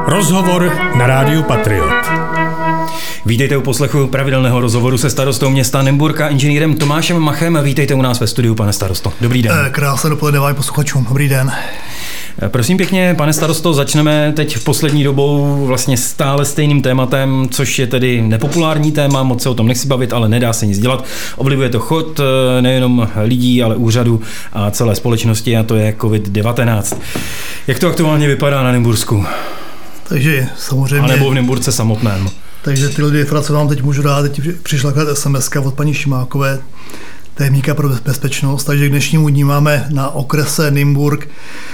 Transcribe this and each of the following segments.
Rozhovor na rádiu Patriot. Vítejte u poslechu pravidelného rozhovoru se starostou města Nymburka, inženýrem Tomášem Machem. Vítejte u nás ve studiu, pane starosto. Dobrý den. Krásné dopoledne vám posluchačům. Dobrý den. Prosím pěkně, pane starosto, začneme teď v poslední dobou vlastně stále stejným tématem, což je tedy nepopulární téma, moc se o tom nechci bavit, ale nedá se nic dělat. Ovlivňuje to chod nejenom lidí, ale úřadu a celé společnosti, a to je COVID-19. Jak to aktuálně vypadá na Nymbursku? Takže samozřejmě... A nebo v Nymburce samotném. Takže tyhle informace vám teď můžu dát. Teď přišla SMS-ka od paní Šimákové, tajemníka pro bezpečnost, takže k dnešnímu dní máme na okrese Nymburk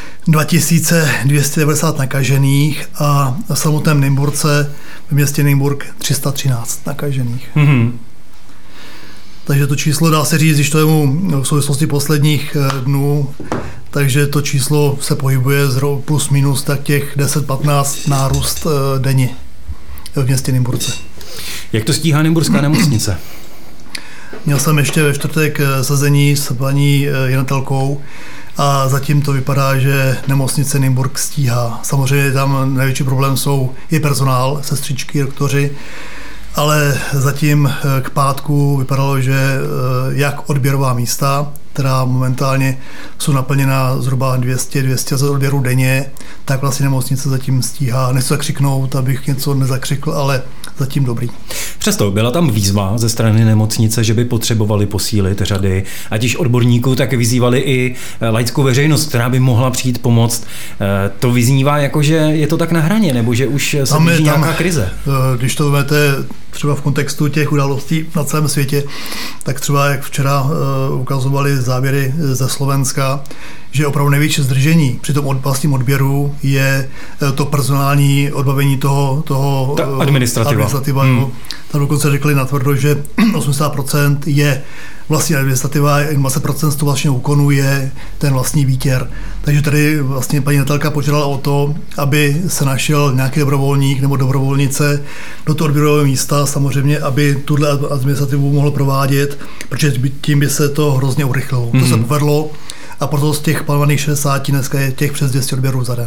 2290 nakažených a v samotném Nymburce v městě Nymburk 313 nakažených. Mm-hmm. Takže to číslo dá se říct, když to je v souvislosti posledních dnů, takže to číslo se pohybuje plus minus tak těch 10-15 nárůst denně v městě Nymburce. Jak to stíhá Nymburská nemocnice? Měl jsem ještě ve čtvrtek sezení s paní jednatelkou a zatím to vypadá, že nemocnice Nymburk stíhá. Samozřejmě tam největší problém je personál, sestřičky, doktoři, ale zatím k pátku vypadalo, že jak odběrová místa, která momentálně jsou naplněna zhruba 200 odběrů denně, tak vlastně nemocnice zatím stíhá. Nechci zakřiknout, abych něco nezakřikl, ale zatím dobrý. Přesto byla tam výzva ze strany nemocnice, že by potřebovali posílit řady, ať již odborníků, tak vyzývali i laickou veřejnost, která by mohla přijít pomoct. To vyznívá jako, že je to tak na hraně, nebo že už se blíží nějaká krize? Když to vezmete třeba v kontextu těch událostí na celém světě, tak třeba jak včera ukazovali záběry ze Slovenska, že opravdu největší zdržení při tom vlastním odběru je to personální odbavení toho administrativa. Tam dokonce řekli natvrdo, že 80% je vlastní administrativa, 20% z toho vlastního úkonu je ten vlastní výtěr. Takže tady vlastně paní Natalka požádala o to, aby se našel nějaký dobrovolník nebo dobrovolnice do toho odběrového místa, samozřejmě, aby tuhle administrativu mohl provádět, protože tím by se to hrozně urychlilo. To se povedlo a proto z těch plánovaných 60 dneska je těch přes 200 odběrů za den.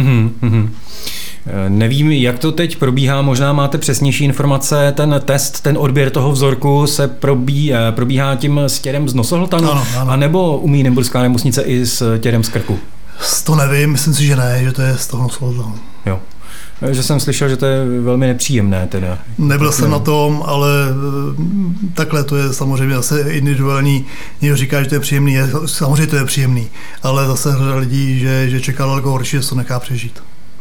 Nevím, jak to teď probíhá, možná máte přesnější informace, ten test, ten odběr toho vzorku se probíhá tím stěrem z nosohltanu, anebo umí Nymburská nemocnice i s těrem z krku? To nevím, myslím si, že ne, že to je z toho nosohltanu. Jo. Že jsem slyšel, že to je velmi nepříjemné teda. Nebyl jsem na tom, ale takhle to je samozřejmě zase individuální. Někdo říká, že to je příjemný, samozřejmě to je příjemný, ale zase lidí, že čeká daleko horší, že to nechá přežít.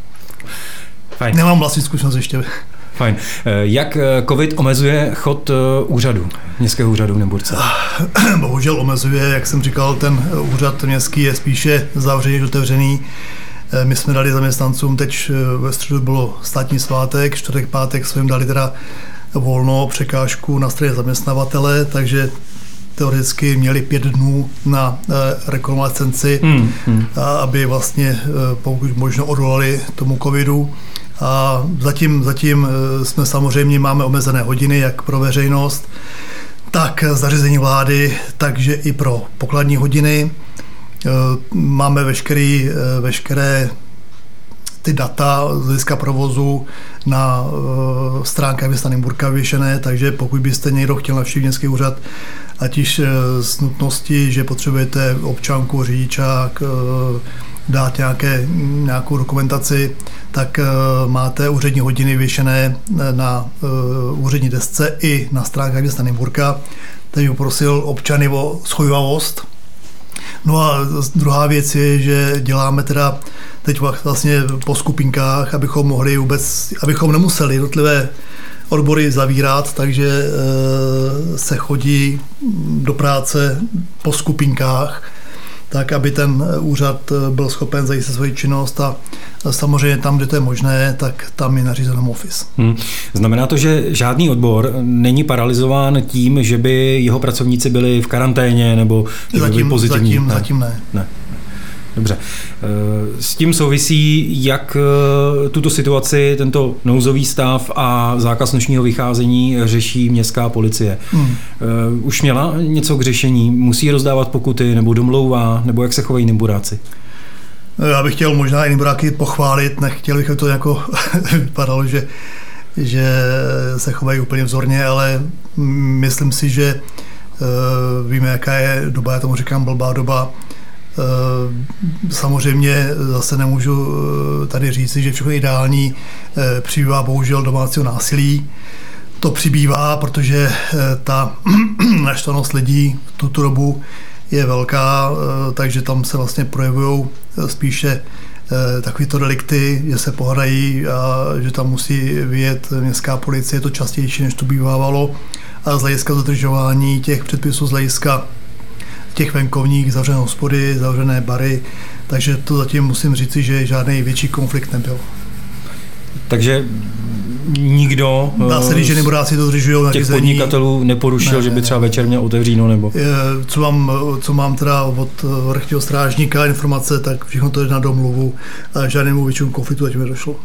Fajn. Nemám vlastní zkušenost ještě. Fajn. Jak COVID omezuje chod úřadu, městského úřadu v Nymburce? Bohužel omezuje, jak jsem říkal, ten úřad městský je spíše zavřený, otevřený. My jsme dali zaměstnancům, teď ve středu bylo státní svátek, čtvrtek, pátek jsme jim dali teda volno, překážku na straně zaměstnavatele, takže teoreticky měli 5 dnů na rekonvalescenci, aby vlastně pokud možno odolali tomu covidu. A zatím jsme samozřejmě máme omezené hodiny, jak pro veřejnost, tak zařízení vlády, takže i pro pokladní hodiny. Máme veškeré ty data z hlediska provozu na stránkách města Nymburka vyvěšené, takže pokud byste někdo chtěl navštívit městský úřad, ať již z nutnosti, že potřebujete občanku, řidičák, dát nějakou dokumentaci, tak máte úřední hodiny vyvěšené na úřední desce i na stránkách města Nymburka. Takže poprosil občany o shovívavost. No a druhá věc je, že děláme teda teď vlastně po skupinkách, abychom nemuseli jednotlivé odbory zavírat, takže se chodí do práce po skupinkách, tak aby ten úřad byl schopen zajistit svoji činnost a samozřejmě tam, kde to je možné, tak tam je nařízen home office. Znamená to, že žádný odbor není paralyzován tím, že by jeho pracovníci byli v karanténě nebo byli pozitivní? Zatím ne. Dobře. S tím souvisí, jak tuto situaci, tento nouzový stav a zákaz nočního vycházení řeší městská policie. Už měla něco k řešení? Musí rozdávat pokuty nebo domlouvá? Nebo jak se chovají Nymburáci? Já bych chtěl možná i Nymburáky pochválit, nechtěl bych, aby to jako vypadalo, že se chovají úplně vzorně, ale myslím si, že víme, jaká je doba, já tomu říkám blbá doba. Samozřejmě zase nemůžu tady říci, že všechno ideální, přibývá bohužel domácího násilí. To přibývá, protože ta naštvanost lidí v tuto dobu je velká, takže tam se vlastně projevují spíše takovýto delikty, že se pohrají a že tam musí vyjet městská policie, je to častější, než to bývávalo. A z hlediska dodržování těch předpisů, z hlediska těch venkovních, zavřené hospody, zavřené bary, takže to zatím musím říci, že žádný větší konflikt nebyl. Takže nikdo dá se říct, že Nymburáci to dodržují těch podnikatelů neporušil, že by třeba večer měl otevříno, nebo? Co mám teda od vrchního strážníka informace, tak všechno to je na domluvu a žádnému většímu konfliktu zatím nedošlo.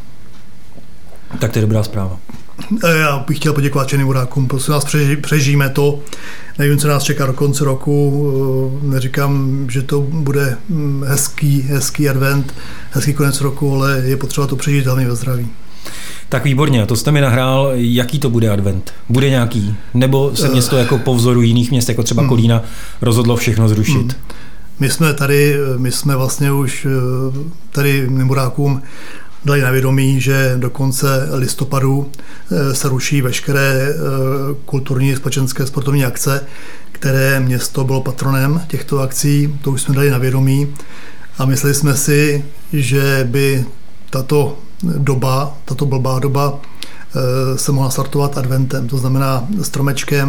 Tak to je dobrá zpráva. Já bych chtěl poděkovat Nymburákům, prosím nás, přežijeme to. Nevím, co nás čeká do konce roku. Neříkám, že to bude hezký advent, hezký konec roku, ale je potřeba to přežít hlavně ve zdraví. Tak výborně, to jste mi nahrál. Jaký to bude advent? Bude nějaký? Nebo se město jako po vzoru jiných měst, jako třeba Kolína, rozhodlo všechno zrušit? My jsme vlastně už tady Nymburákům dali na vědomí, že do konce listopadu se ruší veškeré kulturní, společenské, sportovní akce, které město bylo patronem těchto akcí. To už jsme dali na vědomí a mysleli jsme si, že by tato blbá doba se mohla startovat adventem, to znamená stromečkem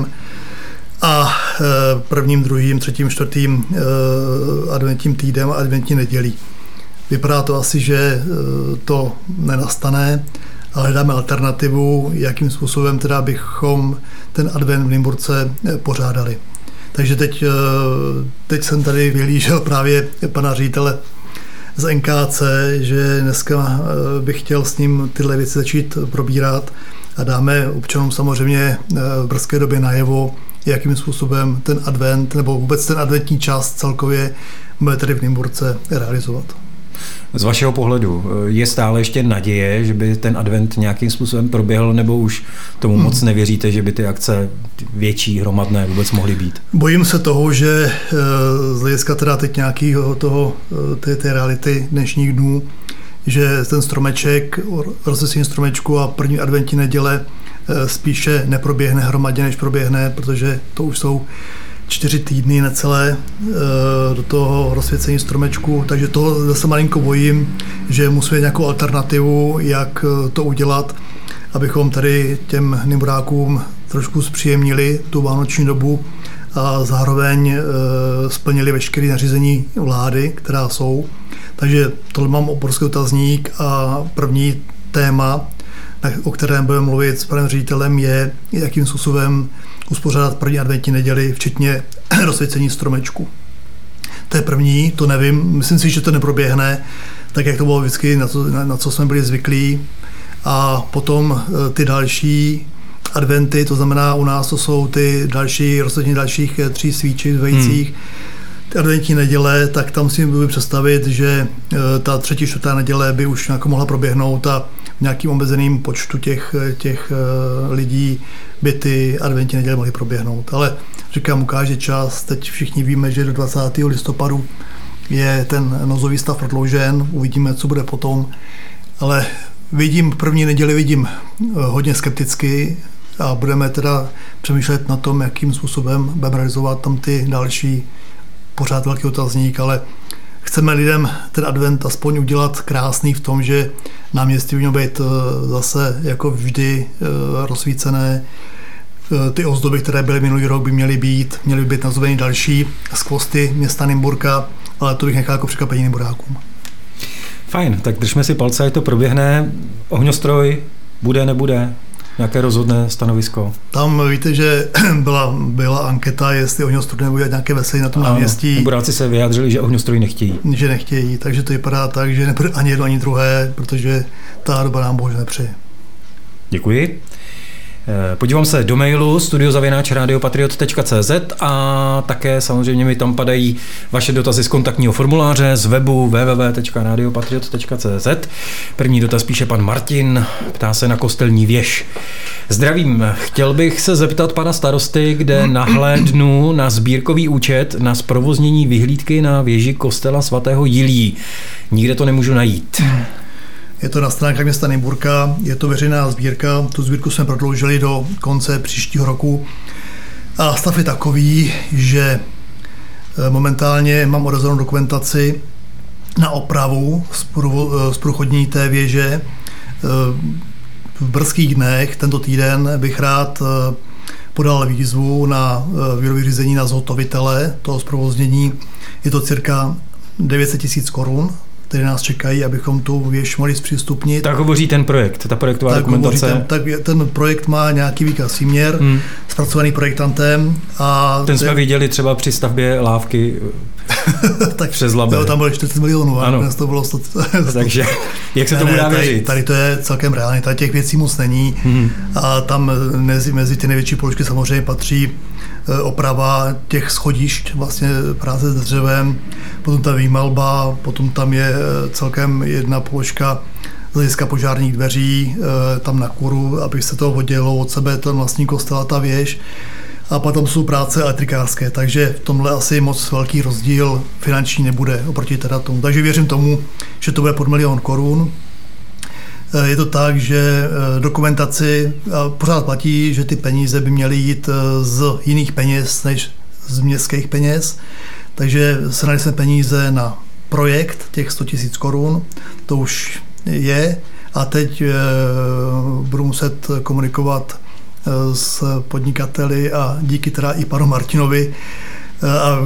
a prvním, druhým, třetím, čtvrtým adventním týdnem a adventní nedělí. Vypadá to asi, že to nenastane, ale hledáme alternativu, jakým způsobem teda bychom ten advent v Nymburce pořádali. Takže teď jsem tady vyhlížel právě pana ředitele z NKC, že dneska bych chtěl s ním tyhle věci začít probírat a dáme občanům samozřejmě v brzké době najevo, jakým způsobem ten advent nebo vůbec ten adventní čas celkově bude tady v Nymburce realizovat. Z vašeho pohledu je stále ještě naděje, že by ten advent nějakým způsobem proběhl, nebo už tomu moc nevěříte, že by ty akce větší, hromadné vůbec mohly být? Bojím se toho, že z hlediska teda teď nějakého té reality dnešních dnů, že ten stromeček, rozesvěcení stromečku a první adventní neděle spíše neproběhne hromadně, než proběhne, protože to už jsou 4 týdny necelé do toho rozsvěcení stromečku, takže toho zase malinko bojím, že musíme nějakou alternativu, jak to udělat, abychom tady těm Nymburákům trošku zpříjemnili tu vánoční dobu a zároveň splnili veškeré nařízení vlády, která jsou. Takže tohle mám obrovský otazník a první téma, o kterém budeme mluvit s panem ředitelem, je, jakým způsobem uspořádat první adventní neděli, včetně rozsvěcení stromečku. To je první, to nevím, myslím si, že to neproběhne, tak jak to bylo vždycky, na co jsme byli zvyklí. A potom ty další adventy, to znamená u nás to jsou ty další, rozsvěcení dalších 3 svíček zvejících, ty adventní neděle, tak tam si můžu představit, že ta 3., 4. neděle by už nějak mohla proběhnout a v nějakým omezeným počtu těch lidí by ty adventní neděle mohly proběhnout. Ale říkám, ukáže čas, teď všichni víme, že do 20. listopadu je ten nouzový stav prodloužen, uvidíme, co bude potom, ale první neděli vidím hodně skepticky a budeme teda přemýšlet na tom, jakým způsobem budeme realizovat tam ty další, pořád velký otazník, ale chceme lidem ten advent aspoň udělat krásný v tom, že náměstí by mělo být zase jako vždy rozsvícené. Ty ozdoby, které byly minulý rok, by měly být nazveny další skvosty města Nymburka, ale to bych nechal jako překvapení Nymburákům. Fajn, tak držme si palce, ať to proběhne. Ohňostroj bude, nebude? Nějaké rozhodné stanovisko? Tam víte, že byla anketa, jestli ohňostroj nebude nějaké veselí na tom náměstí. Nymburáci se vyjádřili, že ohňostroj nechtějí. Že nechtějí, takže to vypadá tak, že nebude ani jedno, ani druhé, protože ta doba nám bohužel nepřeje. Děkuji. Podívám se do mailu studio@radiopatriot.cz a také samozřejmě mi tam padají vaše dotazy z kontaktního formuláře z webu www.radiopatriot.cz. První dotaz píše pan Martin, ptá se na kostelní věž. Zdravím, chtěl bych se zeptat pana starosty, kde nahlédnu na sbírkový účet na zprovoznění vyhlídky na věži kostela svatého Jiljí. Nikde to nemůžu najít. Je to na stránkách města Nymburka, je to veřejná sbírka, tu sbírku jsme prodloužili do konce příštího roku. A stav je takový, že momentálně mám odevzdanou dokumentaci na opravu zprůchodnění té věže. V brzkých dnech, tento týden, bych rád podal výzvu na výběrové řízení na zhotovitele toho zprovoznění. Je to cirka 900 000 korun, které nás čekají, abychom tu věž mohli zpřístupnit. Tak hovoří ten projekt, ta projektová dokumentace. Ten projekt má nějaký výkaz výměr, zpracovaný projektantem. A ten jsme viděli třeba při stavbě lávky tak přes Labe. Tam bylo 40 milionů, a dnes to bylo 100. Takže jak se tomu dá věřit? Tady to je celkem reálně, tady těch věcí moc není. A tam mezi ty největší položky samozřejmě patří oprava těch schodišť, vlastně práce s dřevem, potom ta výmalba, potom tam je celkem jedna položka z hlediska požárních dveří, tam na kůru, aby se to oddělilo od sebe, ten vlastní kostel a ta věž. A potom jsou práce elektrikářské, takže v tomhle asi moc velký rozdíl finanční nebude oproti teda tomu. Takže věřím tomu, že to bude pod 1 000 000 korun. Je to tak, že dokumentaci pořád platí, že ty peníze by měly jít z jiných peněz než z městských peněz. Takže sehnali jsme peníze na projekt těch 100 000 korun, to už je. A teď budu muset komunikovat s podnikateli a díky teda i panu Martinovi a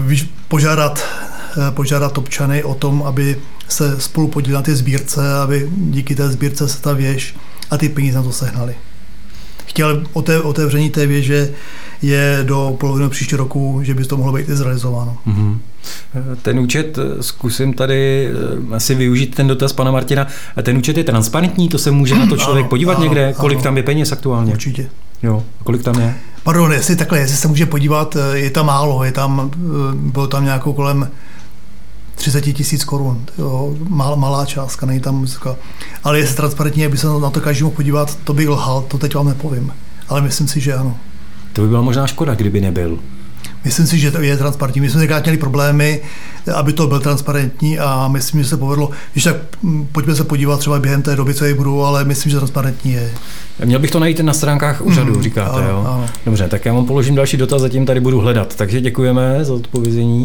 požádat občany o tom, aby se spolu podíleli na té sbírce, aby díky té sbírce se ta věž a ty peníze na to sehnali. Chtěl otevření té věže je do poloviny příštího roku, že by to mohlo být i zrealizováno. Ten účet, zkusím tady asi využít ten dotaz pana Martina. Ten účet je transparentní, to se může na to člověk podívat někde, kolik tam je peněz aktuálně? Určitě. Jo, kolik tam je? Pardon, jestli se může podívat, je tam málo, bylo tam nějakou kolem 30 000 korun, jo, malá částka, není tam muzika. Ale jestli transparentně, aby se na to každý mohl podívat, to bych lhal, to teď vám nepovím. Ale myslím si, že ano. To by byla možná škoda, kdyby nebyl. Myslím si, že to je transparentní. My jsme tenkrát měli problémy, aby to byl transparentní a myslím, že se povedlo. Když tak pojďme se podívat třeba během té doby, co je budou, ale myslím, že transparentní je. Měl bych to najít na stránkách úřadu, říkáte, ano, jo? Ano. Dobře, tak já vám položím další dotaz, zatím tady budu hledat. Takže děkujeme za odpovězení.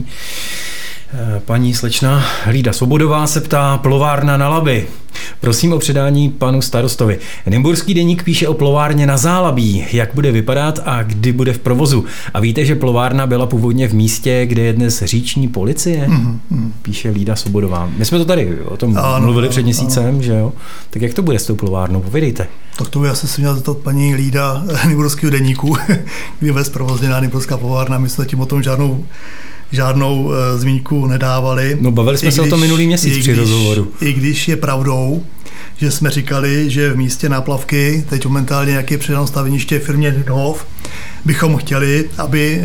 Paní slečna Lída Svobodová se ptá, plovárna na Labi. Prosím o předání panu starostovi. Nymburský deník píše o plovárně na Zálabí, jak bude vypadat a kdy bude v provozu. A víte, že plovárna byla původně v místě, kde je dnes říční policie? Píše Lída Svobodová. My jsme to tady o tom mluvili před měsícem, že jo? Tak jak to bude s tou plovárnou? Povědejte. Tak to by asi se měla zeptat paní Lída Nymburského deníku, kdy je zprovozněná Nymburská plovárna. My jsme tím o tom žádnou zmínku nedávali. No bavili jsme se o tom minulý měsíc při rozhovoru. I když je pravdou, že jsme říkali, že v místě náplavky, teď momentálně jak je předáno staveniště firmě Dynhof, bychom chtěli, aby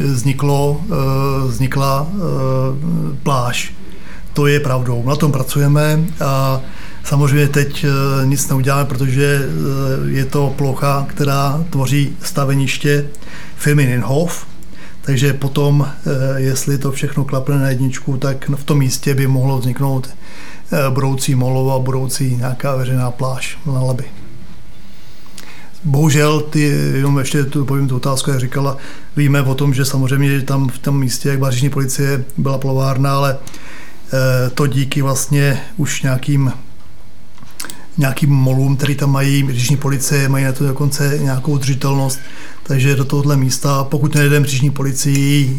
vznikla pláž. To je pravdou. Na tom pracujeme a samozřejmě teď nic neuděláme, protože je to plocha, která tvoří staveniště firmy Dynhof. Takže potom, jestli to všechno klapne na jedničku, tak v tom místě by mohlo vzniknout budoucí molo a budoucí nějaká veřejná pláž na Labi. Bohužel, jenom ještě povím tu otázku, jak říkala, víme o tom, že samozřejmě že tam v tom místě, jak byla říční policie, byla plovárna, ale to díky vlastně už nějakým molům, který tam mají říční policie, mají na to dokonce nějakou udržitelnost, takže do tohohle místa, pokud nejedeme říční policii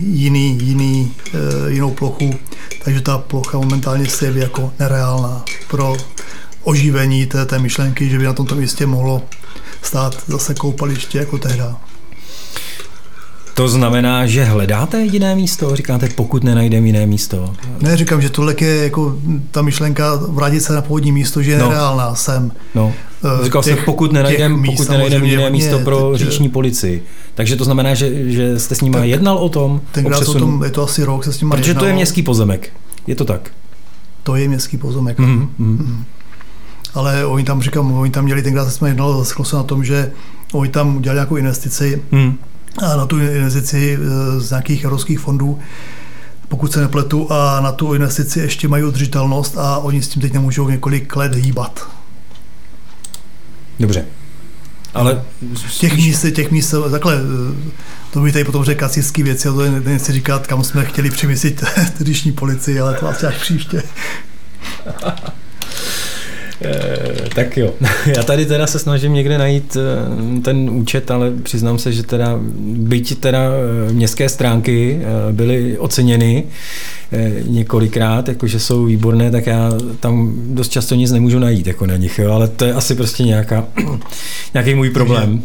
jinou plochu, takže ta plocha momentálně se jeví jako nereálná pro oživení té myšlenky, že by na tomto místě mohlo stát zase koupaliště jako tehda. To znamená, že hledáte jiné místo? Říkáte, pokud nenajdeme jiné místo? Ne, říkám, že tohle je jako ta myšlenka vrátit se na původní místo, že je nereálná. Říkal jsem, pokud nenajdeme jiné místo pro říční policii. Takže to znamená, že jste s nimi jednal o tom? Tenkrát o tom, je to asi rok, se s nimi jednal. Protože to je městský pozemek. Je to tak? To je městský pozemek. Ale oni tam měli, tenkrát jsme jednali, zaseklo se na tom, že oni tam udělali nějakou investici a na tu investici z nějakých evropských fondů, pokud se nepletu, a na tu investici ještě mají udržitelnost a oni s tím teď nemůžou několik let hýbat. Dobře. Ale těch míst, takhle, to by tady potom řekl kacířský věci, a to nechci říkat, kam jsme chtěli přemyslit říční policii, ale to asi až příště. Tak jo, já tady teda se snažím někde najít ten účet, ale přiznám se, že teda byť teda městské stránky byly oceněny několikrát, jakože jsou výborné, tak já tam dost často nic nemůžu najít jako na nich, jo, ale to je asi prostě nějaký můj problém.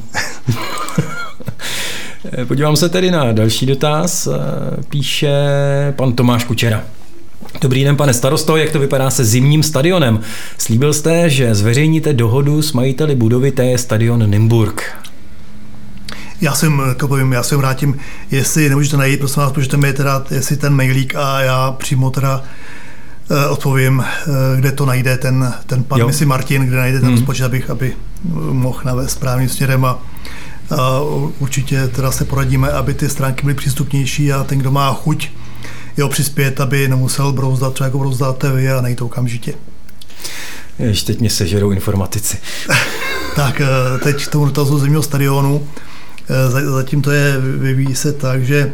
Podívám se tedy na další dotaz, píše pan Tomáš Kučera. Dobrý den, pane starosto, jak to vypadá se zimním stadionem? Slíbil jste, že zveřejníte dohodu s majiteli budovy, to je stadion Nymburk. Já se vrátím, jestli nemůžete najít, prosím vás, můžete mi teda, jestli ten mailík, a já přímo teda odpovím, kde to najde ten pan, myslím Martin, kde najde ten rozpočet, aby mohl navést správným směrem a určitě teda se poradíme, aby ty stránky byly přístupnější a ten, kdo má chuť přispět, aby nemusel brouzdat, třeba jako brouzdáte vy, a najít to okamžitě. Jež teď mě sežerou informatici. Tak, teď k tomu dotazu zimního stadionu. Zatím to vyvíjí se tak, že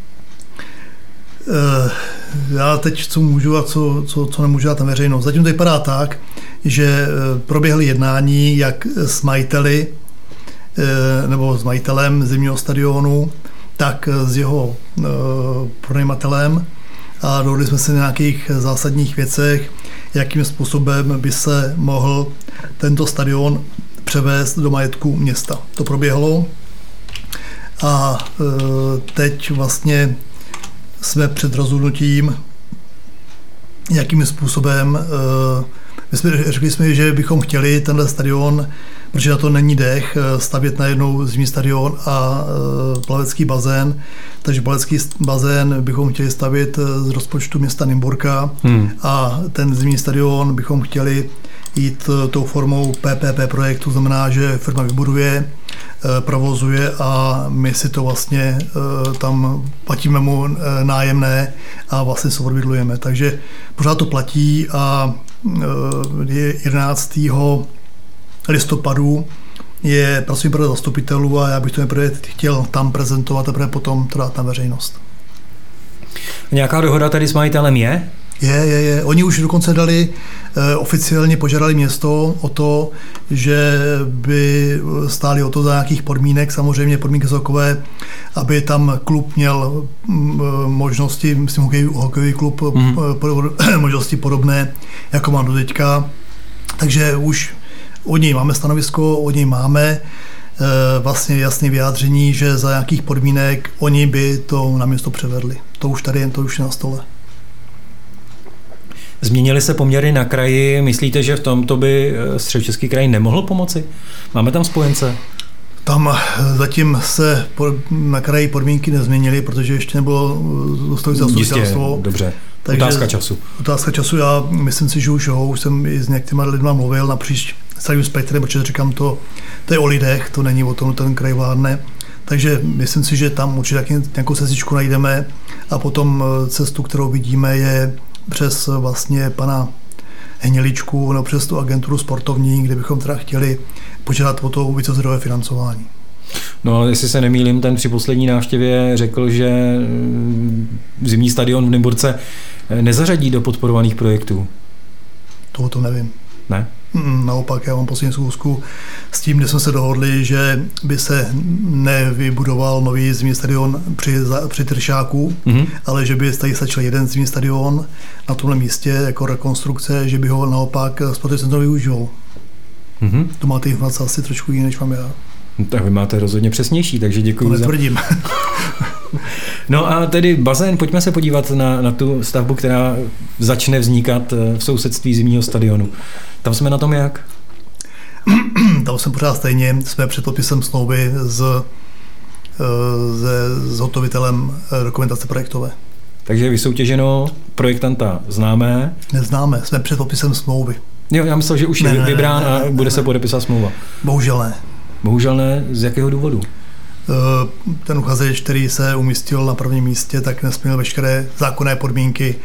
já teď co můžu a co nemůžu dát na veřejnost. Zatím to vypadá tak, že proběhly jednání jak s majiteli nebo s majitelem zimního stadionu, tak s jeho pronajímatelem a dohodli jsme se na nějakých zásadních věcech, jakým způsobem by se mohl tento stadion převést do majetku města. To proběhlo a teď vlastně jsme před rozhodnutím, jakým způsobem řekli jsme, že bychom chtěli tenhle stadion, protože na to není dech, stavět najednou zimní stadion a plavecký bazén. Takže plavecký bazén bychom chtěli stavět z rozpočtu města Nymburka a ten zimní stadion bychom chtěli jít tou formou PPP projektu, znamená, že firma vybuduje, provozuje a my si to vlastně tam platíme mu nájemné a vlastně se odbydlujeme. Takže pořád to platí a 11. listopadu je pracovní program zastupitelů a já bych to nejprve chtěl tam prezentovat a potom to dát na veřejnost. Nějaká dohoda tady s majitelem je? Je. Oni už dokonce oficiálně požádali město o to, že by stáli o to za nějakých podmínek. Samozřejmě podmínky jsou takové, aby tam klub měl možnosti, myslím hokejový klub, možnosti podobné, jako má do teďka. Takže už od něj máme stanovisko, od něj máme vlastně jasné vyjádření, že za nějakých podmínek oni by to na město převedli. To už tady, to už je na stole. Změnily se poměry na kraji. Myslíte, že v tomto by Středočeský kraj nemohl pomoci? Máme tam spojence? Tam zatím se na kraji podmínky nezměnily, protože ještě nebylo dostavující zastupitelstvo. Dobře. Takže Otázka času. Já myslím si, že už jsem i s některými lidmi mluvil napříč celým spektrem, protože říkám, to je o lidech, to není o tom, ten kraj vládne. Takže myslím si, že tam určitě nějakou cestičku najdeme a potom cestu, kterou vidíme, je přes vlastně pana Hněličku nebo přes tu agenturu sportovní, kde bychom teda chtěli požádat o to vícezdrojové financování. No ale jestli se nemýlím, ten při poslední návštěvě řekl, že zimní stadion v Nymburce nezařadí do podporovaných projektů. To nevím. Ne? Naopak, já mám poslední schůzku s tím, kde jsme se dohodli, že by se nevybudoval nový zimní stadion při Tršáku, ale že by tady stačil jeden zimní stadion na tomhle místě jako rekonstrukce, že by ho naopak sportovní centrum využil. To máte informace asi trošku jiné, než mám já. Tak vy máte rozhodně přesnější, takže děkuji. To netvrdím. No a tedy bazén, pojďme se podívat na tu stavbu, která začne vznikat v sousedství zimního stadionu. Tam jsme na tom jak? Tam jsme pořád stejně, jsme před podpisem smlouvy s hotovitelem dokumentace projektové. Takže vysoutěženo, projektanta známe? Neznáme, jsme před podpisem smlouvy. Jo, já myslel, že už je vybrán a bude se podepisovat smlouva. Bohužel ne. Bohužel ne, z jakého důvodu? Ten uchazeč, který se umístil na prvním místě, tak nesplnil veškeré zákonné podmínky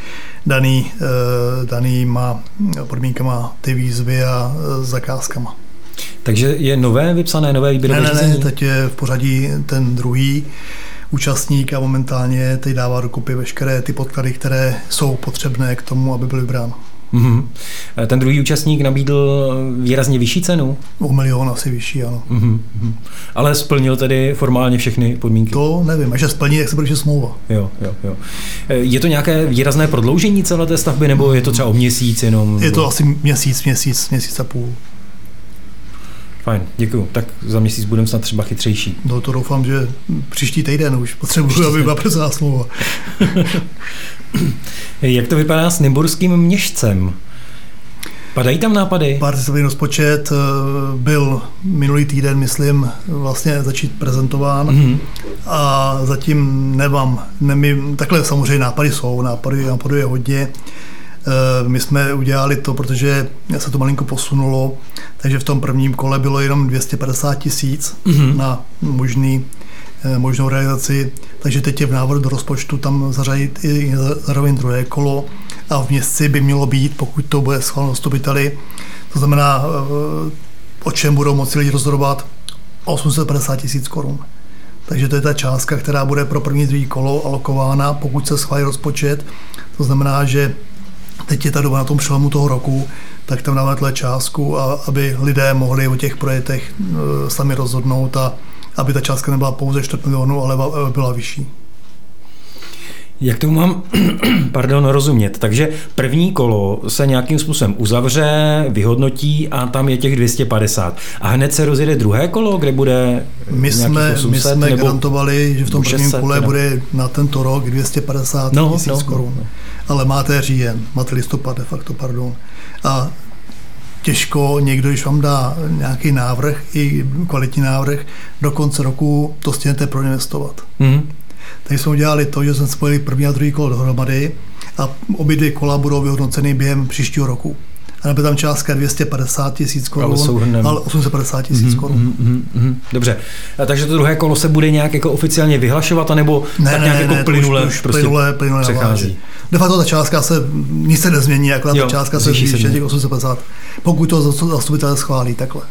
danýma podmínkama ty výzvy a zakázkama. Takže je nové výběrové řízení? Ne, teď je v pořadí ten druhý účastník a momentálně teď dává dokupy veškeré ty podklady, které jsou potřebné k tomu, aby byl vybrán. Mm-hmm. Ten druhý účastník nabídl výrazně vyšší cenu? O 1 milion asi vyšší, ano. Mm-hmm. Ale splnil tedy formálně všechny podmínky? To nevím, až splní, jak se bude smlouva. Jo. Je to nějaké výrazné prodloužení celé té stavby, nebo je to třeba o měsíc jenom? Je to asi měsíc a půl. Fajn, děkuju. Tak za měsíc budeme snad třeba chytřejší. No to doufám, že příští týden už potřebuji, aby byla přesná smlouva. Jak to vypadá s nymburským Měšcem? Padají tam nápady? Participativní rozpočet byl minulý týden, myslím, vlastně začít prezentován a zatím takhle samozřejmě nápady jsou, nápady je hodně. My jsme udělali to, protože se to malinko posunulo, takže v tom prvním kole bylo jenom 250 000 na možnou realizaci, takže teď je v návrhu do rozpočtu tam zařadit i zároveň druhé kolo a v měsíci by mělo být, pokud to bude schváleno zastupiteli, to znamená, o čem budou moci lidi rozhodovat, 850 000 korun. Takže to je ta částka, která bude pro první druhé kolo alokována, pokud se schválí rozpočet. To znamená, že teď je ta doba na tom přelomu toho roku, tak tam dáme tuhle částku, aby lidé mohli o těch projektech sami rozhodnout a aby ta částka nebyla pouze 4 milionů, ale byla vyšší. Jak tomu mám rozumět? Takže první kolo se nějakým způsobem uzavře, vyhodnotí a tam je těch 250. A hned se rozjede druhé kolo, kde bude my jsme garantovali, že v tom prvním kole bude na tento rok 250 000 korun. Ale máte říjen, máte listopad de facto, pardon. A těžko někdo, když vám dá nějaký návrh, i kvalitní návrh, do konce roku to stěhnete proinvestovat. Takže jsme udělali to, že jsme spojili první a druhý kolo dohromady a obě dvě kola budou vyhodnoceny během příštího roku. A nebude tam částka 250 000 korun, ale 850 000 korun. Dobře, takže to druhé kolo se bude nějak jako oficiálně vyhlašovat, anebo tak nějak jako plynule přechází? De facto ta částka nic se nezmění, jako ta částka se zvýší těch 850, pokud to zastupitelé schválí takhle.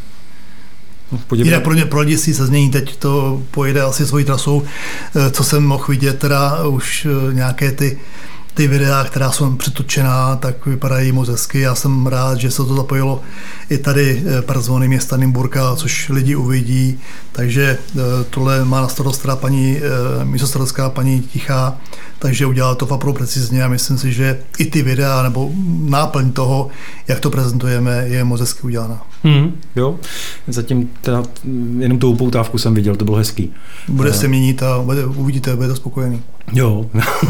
Jinak pro lidi si se změní, teď to pojede asi svojí trasou, co jsem mohl vidět, teda už nějaké ty videa, která jsou přetočená, tak vypadají moc hezky. Já jsem rád, že se to zapojilo i tady personální města Nymburka, což lidi uvidí. Takže tohle má na starost teda paní místostarodská, paní Tichá, takže udělala to opravdu precizně a myslím si, že i ty videa nebo náplň toho, jak to prezentujeme, je moc hezky udělána. Jo, zatím teda jenom tu upoutávku jsem viděl, to bylo hezký. Bude se měnit a uvidíte, budete spokojený. Jo,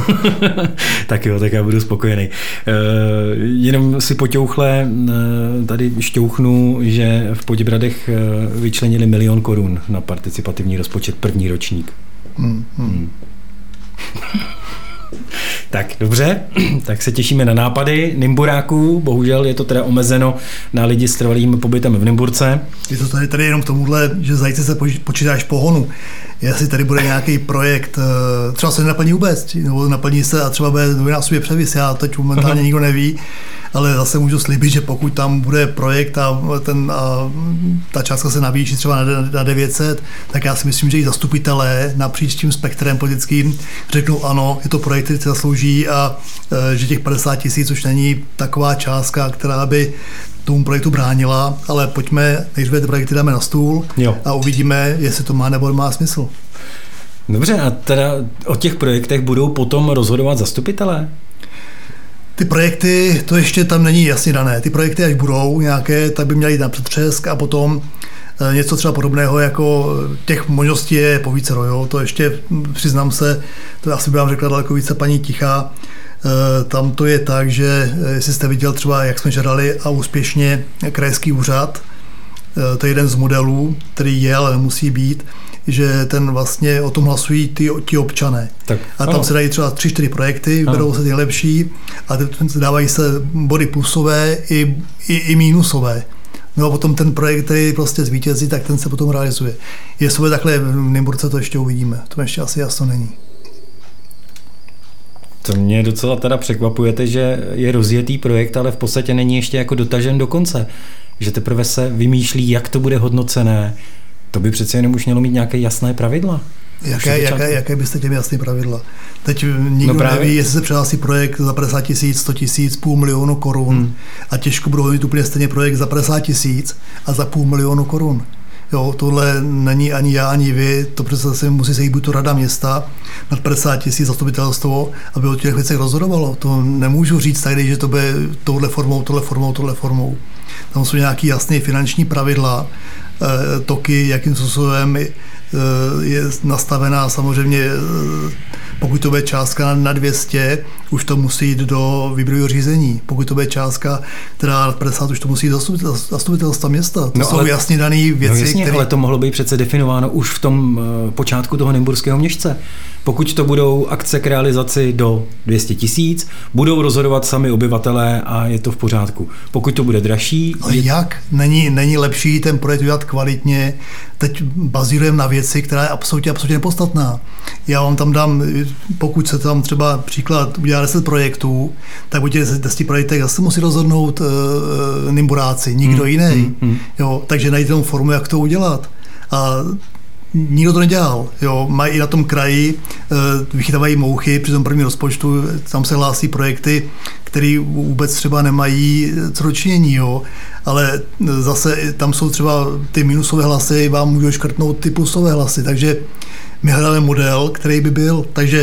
tak jo, tak já budu spokojený. Jenom si poťouchle tady šťouchnu, že v Poděbradech vyčlenili 1 milion korun na participativní rozpočet první ročník. Tak, dobře, tak se těšíme na nápady Nymburáků, bohužel je to teda omezeno na lidi s trvalým pobytem v Nymburce. Je to tady jenom k tomuhle, že zajít se počítáš pohonu. Jestli tady bude nějaký projekt, třeba se nenaplní vůbec, nebo naplní se a třeba bude dvojnásobně převis, já teď momentálně nikdo neví, ale zase můžu slíbit, že pokud tam bude projekt a ta částka se navýší třeba na 900, tak já si myslím, že i zastupitelé napříč tím spektrem politickým řeknou ano, je to projekt, který se zaslouží a že těch 50 000 už není taková částka, která by tomu projektu bránila, ale pojďme, nejdříve ty projekty dáme na stůl a uvidíme, jestli to má nebo nemá smysl. Dobře, a teda o těch projektech budou potom rozhodovat zastupitelé? Ty projekty, to ještě tam není jasně dané. Ty projekty, až budou nějaké, tak by měly jít na přetřesk a potom něco třeba podobného, jako těch možností je povícero, jo? To ještě přiznám se, to asi by vám řekla daleko více paní Tichá. Tam to je tak, že jestli jste viděl třeba, jak jsme žádali a úspěšně krajský úřad, to je jeden z modelů, který je, ale nemusí být, že ten vlastně o tom hlasují ti občané. Tak, a tam se dají třeba 3-4 projekty, vyberou se ty nejlepší a dávají se body plusové i mínusové. No a potom ten projekt, který prostě zvítězí, tak ten se potom realizuje. Jestli bude takhle v Nymburce, to ještě uvidíme. To ještě asi jasno není. To mě docela teda překvapujete, že je rozjetý projekt, ale v podstatě není ještě jako dotažen do konce. Že teprve se vymýšlí, jak to bude hodnocené. To by přece jenom už mělo mít nějaké jasné pravidla. Jaké byste těmi jasné pravidla? Teď nikdo neví, jestli se přihlásí projekt za 50 000, 100 000, $500 000 korun a těžko budou mít úplně stejně projekt za 50 000 a za $500 000 korun. Jo, tohle není ani já, ani vy, to přece se musí sejít buď to rada města nad 50 000 zastupitelstvo, aby o těch věcech rozhodovalo. To nemůžu říct tady, že to bude touhle formou. Tam jsou nějaké jasné finanční pravidla, toky, jakým způsobem je nastavená samozřejmě, pokud to bude částka na 200, už to musí jít do výběrového řízení. Pokud to bude částka, která na 50, už to musí jít do zastupitelstva města. To jsou jasně dané věci. No jasně, ale to mohlo být přece definováno už v tom počátku toho nymburského měšce. Pokud to budou akce k realizaci do 200 000, budou rozhodovat sami obyvatelé a je to v pořádku. Pokud to bude dražší... Ale jak? Není lepší ten projekt udělat kvalitně? Teď bazírujeme na věci, která je absolutně nepodstatná. Já vám tam dám, pokud se tam třeba příklad udělá 10 projektů, tak o těch 10 projektech zase musí rozhodnout Nymburáci, nikdo jiný. Jo, takže najít tomu formu, jak to udělat. A nikdo to nedělal. Jo. Mají i na tom kraji, vychytávají mouchy při tom prvním rozpočtu, tam se hlásí projekty, které vůbec třeba nemají co dočinění, jo. Ale zase tam jsou třeba ty minusové hlasy, vám můžou škrtnout ty plusové hlasy, takže my hledáme model, který by byl, takže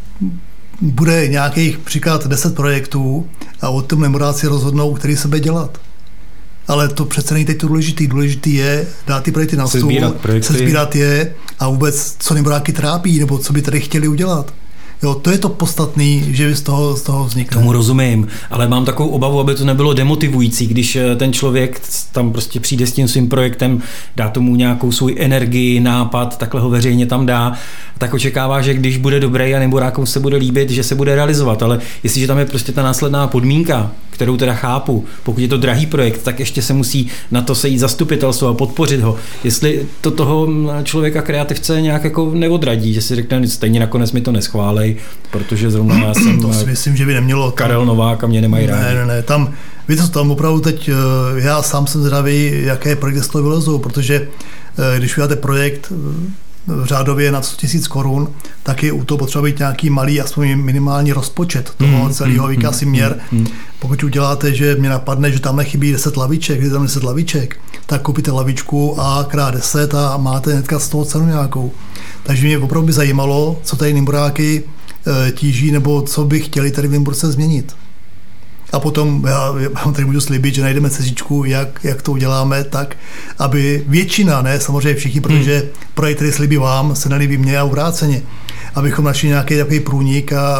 bude nějakých příklad 10 projektů a o tom Nymburáci rozhodnou, který se bude dělat. Ale to přece není teď to důležitý. Důležitý je dát ty projekty na stůl, sesbírat je a vůbec, co Nymburáky trápí, nebo co by tady chtěli udělat. Jo, to je to podstatný, že z toho vznikne. Tomu rozumím, ale mám takovou obavu, aby to nebylo demotivující, když ten člověk tam prostě přijde s tím svým projektem, dá tomu nějakou svou energii, nápad, takhle ho veřejně tam dá, tak očekává, že když bude dobrý a Nymburákům se bude líbit, že se bude realizovat, ale jestliže tam je prostě ta následná podmínka, kterou teda chápu, pokud je to drahý projekt, tak ještě se musí na to sejít zastupitelstvo a podpořit ho. Jestli to toho člověka kreativce nějak jako neodradí, že si řekne, stejně nakonec mi to neschválej, protože zrovna já jsem to si myslím, že by nemělo Karel Novák a mě nemají rádi. Ne, tam, víte co, tam opravdu teď, já sám jsem zvědavý, jaké projekty z toho vylezou, protože když uděláte projekt řádově na 100 000 korun, tak je u toho potřeba být nějaký malý, aspoň minimální rozpočet toho celého výkaziměr. Pokud uděláte, že mě napadne, že tam chybí 10 laviček, když tam 10 laviček, tak koupíte lavičku a krát 10 a máte hnedka z toho cenu nějakou. Takže mě opravdu by zajímalo, co tady Nymburáky tíží, nebo co by chtěli tady v Nymburce změnit. A potom já tady můžu slibit, že najdeme cestičku, jak to uděláme tak, aby většina, ne samozřejmě všichni, protože projekt, který slibí vám, se nelíbí mně a obráceně. Abychom našli nějaký takový průnik a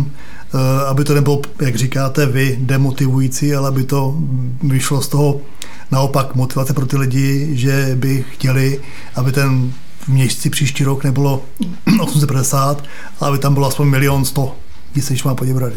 aby to nebylo, jak říkáte vy, demotivující, ale aby to vyšlo z toho naopak motivace pro ty lidi, že by chtěli, aby ten v měsíci příští rok nebylo 850, ale aby tam bylo aspoň 1 100 000, když má Poděbrady.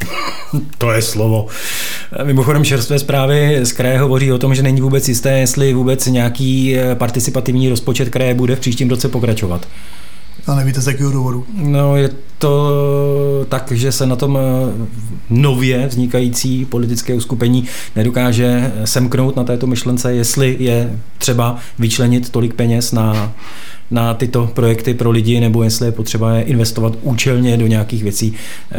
To je slovo. Mimochodem čerstvé zprávy z kraje hovoří o tom, že není vůbec jisté, jestli vůbec nějaký participativní rozpočet kraje bude v příštím roce pokračovat. A nevíte z jakého důvodu? No, je to tak, že se na tom nově vznikající politické uskupení nedokáže semknout na této myšlence, jestli je třeba vyčlenit tolik peněz na tyto projekty pro lidi, nebo jestli je potřeba je investovat účelně do nějakých věcí,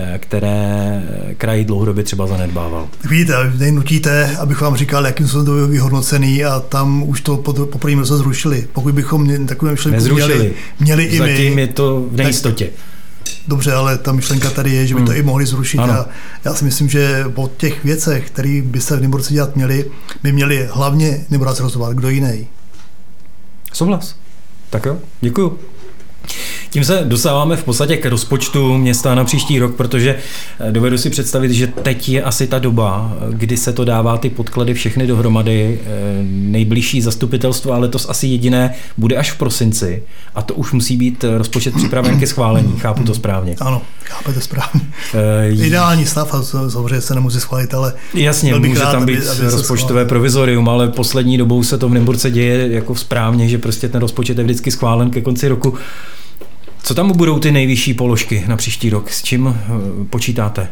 které kraj dlouhodobě třeba zanedbával. Vidíte, nutíte, abych vám říkal, jakým jsou to vyhodnocený, a tam už to po prvním roce zrušili. Pokud bychom takové myšlenku měli i my. Zatím je to v nejistotě. Dobře, ale ta myšlenka tady je, že by to i mohli zrušit. A já si myslím, že o těch věcech, které by se v Nymburce dělat měli, by měli hlavně Nymburáci rozhodovat, kdo jiný. Souhlas. Tak jo, děkuju. Tím se dostáváme v podstatě k rozpočtu města na příští rok, protože dovedu si představit, že teď je asi ta doba, kdy se to dává ty podklady všechny dohromady, nejbližší zastupitelstvo, ale to asi jediné bude až v prosinci a to už musí být rozpočet připraven ke schválení, chápu to správně. Ano, chápete správně. Ideální stav, a samozřejmě se nemusí schválit, ale... Jasně, může tam být rozpočtové provizorium, ale poslední dobou se to v Nymburce děje jako správně, že prostě ten rozpočet je vždycky schválen ke konci roku. Co tam budou ty nejvyšší položky na příští rok? S čím počítáte?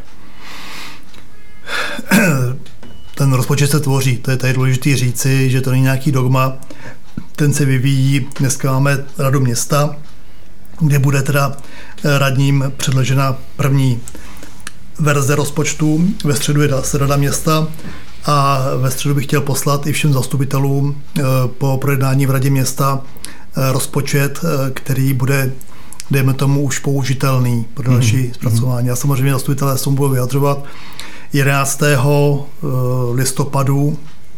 Ten rozpočet se tvoří. To je tady důležité říci, že to není nějaký dogma. Ten se vyvíjí. Dneska máme radu města, kde bude teda radním předložena první verze rozpočtu. Ve středu je rada města a ve středu bych chtěl poslat i všem zastupitelům po projednání v radě města rozpočet, který bude, dejme tomu, už použitelný pro další zpracování. A samozřejmě zastupitelé se budou vyjadřovat. 11. listopadu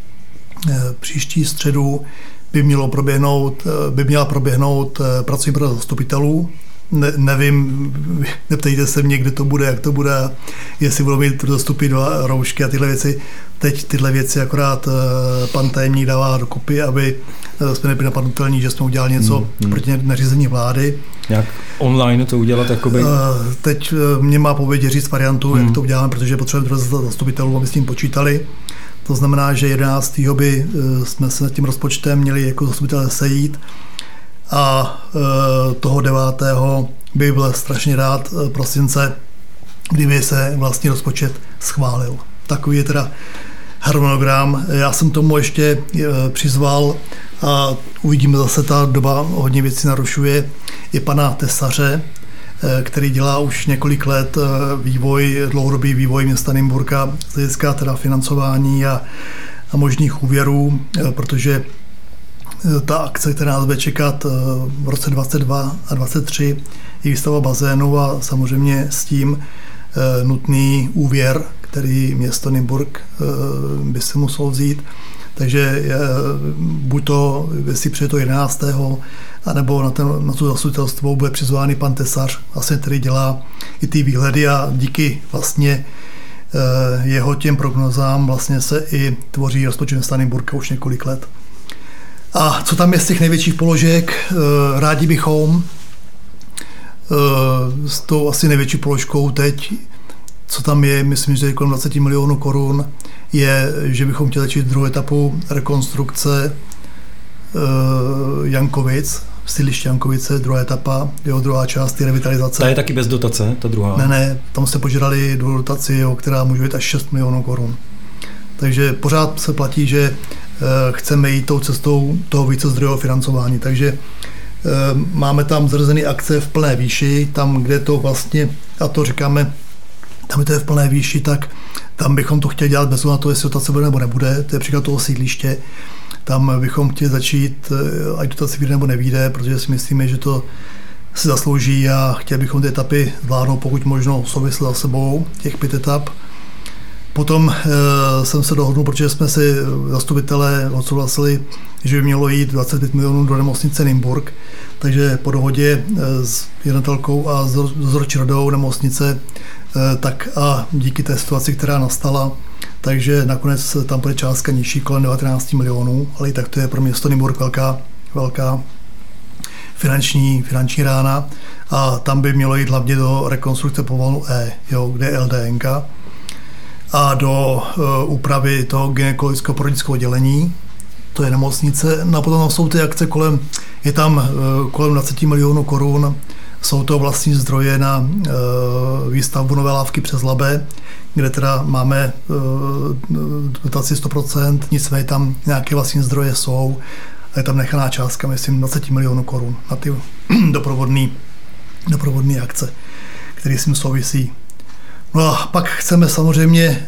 příští středu by měla proběhnout pracovní pro zastupitelů. Nevím, neptejte se mě, kde to bude, jak to bude, jestli budou mít dostupy do roušky a tyhle věci. Teď tyhle věci akorát pan tajemník dává dokupy, aby jsme nebyli napadnutelní, že jsme udělali něco proti nařízení vlády. Jak online to udělat? Jakoby? Teď mě má povědět říct variantu, jak to uděláme, protože potřebujeme zastupitelů, aby s tím počítali. To znamená, že 11. by jsme se nad tím rozpočtem měli jako zastupitelé sejít a toho 9. by byl strašně rád prosince, kdyby se vlastní rozpočet schválil. Takový je teda harmonogram. Já jsem tomu ještě přizval a uvidíme, zase ta doba hodně věcí narušuje, i pana Tesaře, který dělá už několik let dlouhodobý vývoj města Nymburka z hlediska teda financování a možných úvěrů, protože ta akce, která nás bude čekat v roce 2022 a 2023, je výstava bazénu a samozřejmě s tím nutný úvěr, který město Nymburk by se muselo vzít. Takže buď to, jestli přijde to 11. anebo na to zastupitelstvo bude přizváný pan Tesař, vlastně, který dělá i ty výhledy a díky vlastně jeho těm prognozám vlastně se i tvoří rozpočet města Nymburka už několik let. A co tam je z těch největších položek? Rádi bychom s tou asi největší položkou teď, co tam je, myslím, že je kolem 20 milionů korun, je, že bychom chtěli začít druhou etapu rekonstrukce Jankovic, sídliště Jankovice, druhá etapa, jeho druhá část, ty revitalizace. Ta je taky bez dotace, ta druhá? Ne, tam jste požadali dotaci, která může být až 6 milionů korun. Takže pořád se platí, že chceme jít tou cestou toho vícezdrojového financování. Takže máme tam zařazené akce v plné výši, tam, kde to vlastně, a to říkáme, tam to je v plné výši, tak tam bychom to chtěli dělat bez na to, jestli dotace bude nebo nebude. To je příklad toho sídliště. Tam bychom chtěli začít, ať dotace vyjde nebo nevyjde, protože si myslíme, že to si zaslouží a chtěli bychom ty etapy zvládnout, pokud možno souvisle za sebou, těch 5 etap. Potom jsem se dohodnul, protože jsme si zastupitelé odsouhlasili, že by mělo jít 25 milionů do nemocnice Nymburk, takže po dohodě s jednatelkou a s dozorčí radou nemocnice, tak a díky té situaci, která nastala, takže nakonec tam bude částka nižší, kolem 19 milionů, ale i tak to je pro město Nymburk velká finanční rána a tam by mělo jít hlavně do rekonstrukce povolu E, kde je LDNK, a do úpravy toho gynekologického porodnického oddělení, to je nemocnice. No a potom jsou ty akce je tam kolem 20 milionů korun, jsou to vlastní zdroje na výstavbu nové lávky přes Labe, kde teda máme dotaci 100%, nicméně tam nějaké vlastní zdroje jsou, a je tam nechaná částka, myslím, 20 milionů korun na ty doprovodné akce, které s tím souvisí. No a pak chceme samozřejmě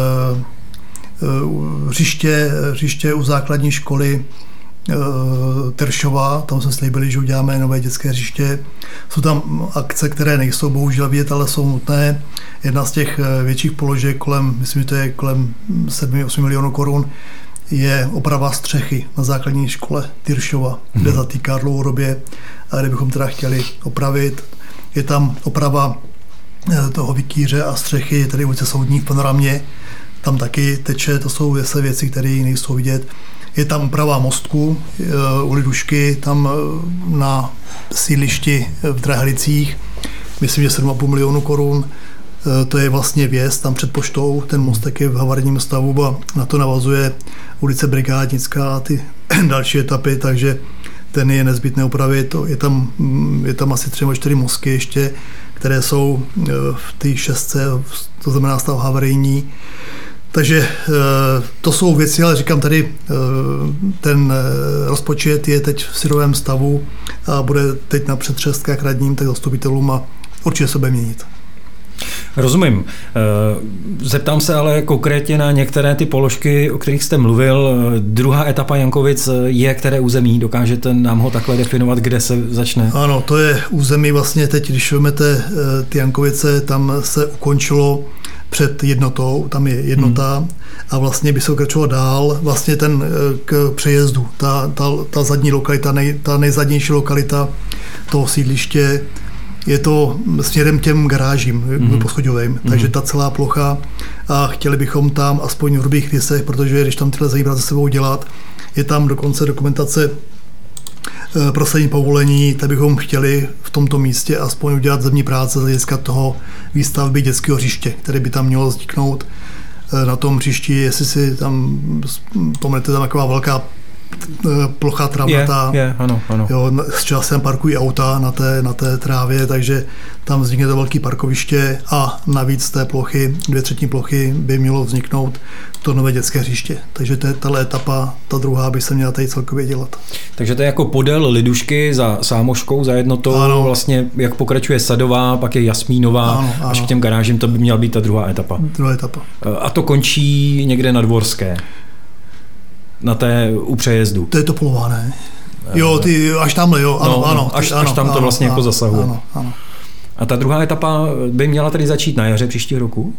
hřiště u základní školy Teršova, tam jsme slíbili, že uděláme nové dětské hřiště. Jsou tam akce, které nejsou bohužel vidět, ale jsou nutné. Jedna z těch větších položek, myslím, že to je kolem 7-8 milionů korun, je oprava střechy na základní škole Tyršova, kde zatýká dlouhodobě, a kde bychom teda chtěli opravit. Je tam oprava toho vikýře a střechy, tedy ulice Soudní v Panoramě, tam taky teče, to jsou zase věci, které nejsou vidět. Je tam oprava mostku u Lidušky, tam na sídlišti v Drahalicích, myslím, že 7,5 milionu korun. To je vlastně vjezd tam před poštou, ten mostek je v havarijním stavu a na to navazuje ulice Brigádnická a ty další etapy, takže ten je nezbytné opravit. Je tam asi 3 nebo 4 mostky ještě, které jsou v té šestce, to znamená stav havarijní. Takže to jsou věci, ale říkám tady, ten rozpočet je teď v syrovém stavu a bude teď na předřestkách radním, tak zastupitelům a určitě se bude měnit. Rozumím. Zeptám se ale konkrétně na některé ty položky, o kterých jste mluvil. Druhá etapa Jankovic je které území? Dokážete nám ho takhle definovat, kde se začne? Ano, to je území vlastně teď, když vezmete ty Jankovice, tam se ukončilo před jednotou, tam je jednota a vlastně by se pokračovalo dál, vlastně ten k přejezdu, ta zadní lokalita, ta nejzadnější lokalita toho sídliště, je to směrem těm garážím poschodovým, takže ta celá plocha a chtěli bychom tam aspoň v hrubých rysech, protože když tam tyhle zajímavé za sebou dělat, je tam dokonce dokumentace prosení povolení, tak bychom chtěli v tomto místě aspoň udělat zemní práce z hlediska toho výstavby dětského hřiště, které by tam mělo vzniknout na tom hřišti, jestli si tam vzpomenete, tam taková velká plocha travnatá. Ano. Jo, z časem parkují auta na té trávě, takže tam vznikne to velké parkoviště a navíc z té plochy, 2/3 plochy by mělo vzniknout to nové dětské hřiště. Takže tato etapa, ta druhá by se měla tady celkově dělat. Takže to je jako podél Lidušky za Sámoškou, za jednotou, ano. Vlastně jak pokračuje Sadová, pak je Jasmínová, ano. Až k těm garážím, to by měla být ta druhá etapa. Druhá etapa. A to končí někde na Dvorské. Na té u přejezdu. To je Topolová, ne? Jo, až tamhle, jo, ano. Až tam to vlastně jako zasahuje. Ano. A ta druhá etapa by měla tedy začít na jaře příštího roku?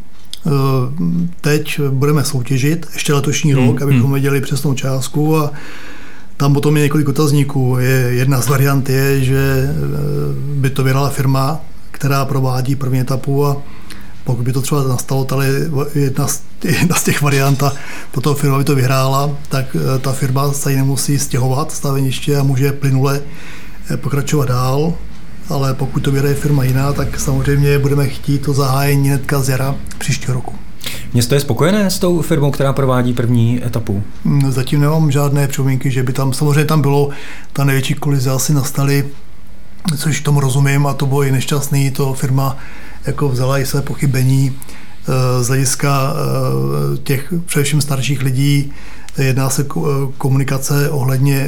Teď budeme soutěžit, ještě letošní rok, abychom věděli přesnou částku a tam potom je několik otazníků. Jedna z variant je, že by to vyhrala firma, která provádí první etapu a pokud by to třeba nastalo, tady jedna z těch variant a potom firma by to vyhrála, tak ta firma se nemusí stěhovat staveniště a může plynule pokračovat dál, ale pokud to vyhraje firma jiná, tak samozřejmě budeme chtít to zahájení hnedka z jara příštího roku. Město je spokojené s tou firmou, která provádí první etapu? Zatím nemám žádné připomínky, že by tam, samozřejmě tam bylo, ta největší kolize asi nastaly, což tomu rozumím a to bylo i nešťastný, to firma jako vzala i své pochybení z hlediska těch především starších lidí. Jedná se komunikace ohledně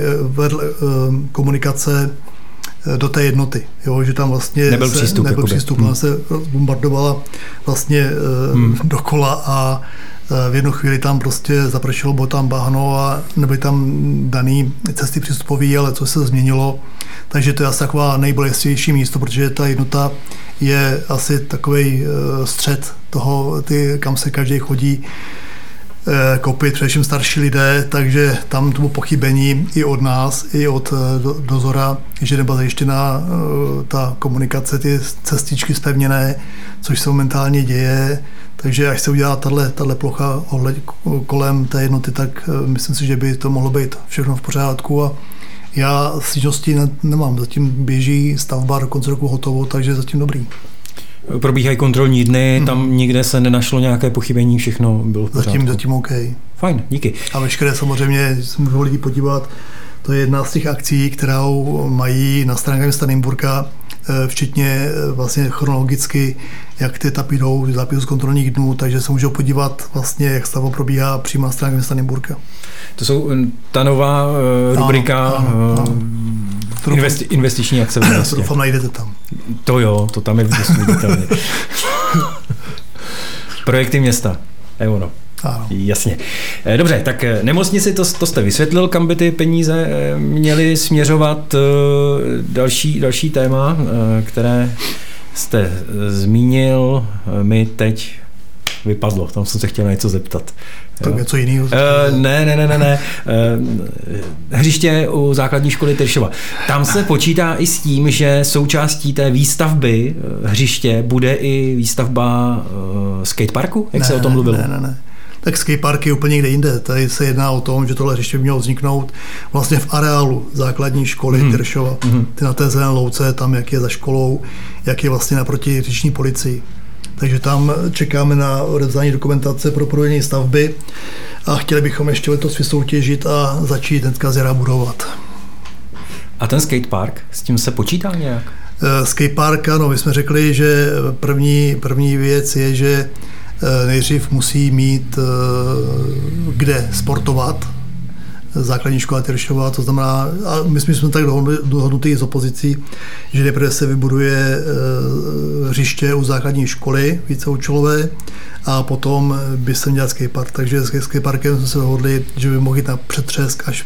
komunikace do té jednoty, jo, že tam vlastně nebyl přístup, ona se bombardovala vlastně dokola a v jednu chvíli tam prostě zapršelo, bylo tam bahno a nebyly tam daný cesty přístupové, ale co se změnilo. Takže to je asi taková nejbolestivější místo, protože ta jednota je asi takovej střed toho, kam se každý chodí koupit, především starší lidé, takže tam to bylo pochybení i od nás, i od dozora, že nebyla zajištěna ta komunikace, ty cestičky zpevněné, což se momentálně děje. Takže až se udělá tato plocha kolem té jednoty, tak myslím si, že by to mohlo být všechno v pořádku. A já stížnosti nemám, zatím běží stavba do konce roku hotovo, takže zatím dobrý. Probíhají kontrolní dny, tam nikde se nenašlo nějaké pochybení, všechno bylo v pořádku. Zatím OK. Fajn, díky. A veškeré samozřejmě, se můžou lidi podívat, to je jedna z těch akcí, kterou mají na stránkách města Nymburka, včetně vlastně chronologicky, jak ty etapy jdou, zápisu z kontrolních dnů, takže se můžou podívat vlastně, jak stavba probíhá přímo na stránkách města Nymburka. To jsou ta nová rubrika ano. Investiční akce v městě. Doufám, najdete tam. To jo, to tam je viditelně. Projekty města, je ono. Ano. Jasně. Dobře, tak nemocnici, to jste vysvětlil, kam by ty peníze měly směřovat. Další téma, které jste zmínil, my teď vypadlo, tam jsem se chtěl na něco zeptat. Tak něco jiného? Ne. Hřiště u základní školy Tyršova. Tam se počítá i s tím, že součástí té výstavby hřiště bude i výstavba skateparku, jak se o tom mluvilo? Ne. Tak skatepark je úplně někde jinde. Tady se jedná o tom, že tohle hřiště by mělo vzniknout vlastně v areálu základní školy Tyršova. Ty na té zelené louce, tam jak je za školou, jak je vlastně naproti říční policii. Takže tam čekáme na odevzdání dokumentace pro provedení stavby a chtěli bychom ještě letos vysoutěžit a začít hnedka zjara budovat. A ten skatepark, s tím se počítá nějak? Skatepark, ano, my jsme řekli, že první věc je, že nejdřív musí mít kde sportovat, základní škola Tyršova, to znamená, a my jsme tak dohodnutí s opozicí, že nejprve se vybuduje hřiště u základní školy víceúčelové a potom by se měl skatepark. Takže s skateparkem jsme se dohodli, že by mohl jít na přetřesk až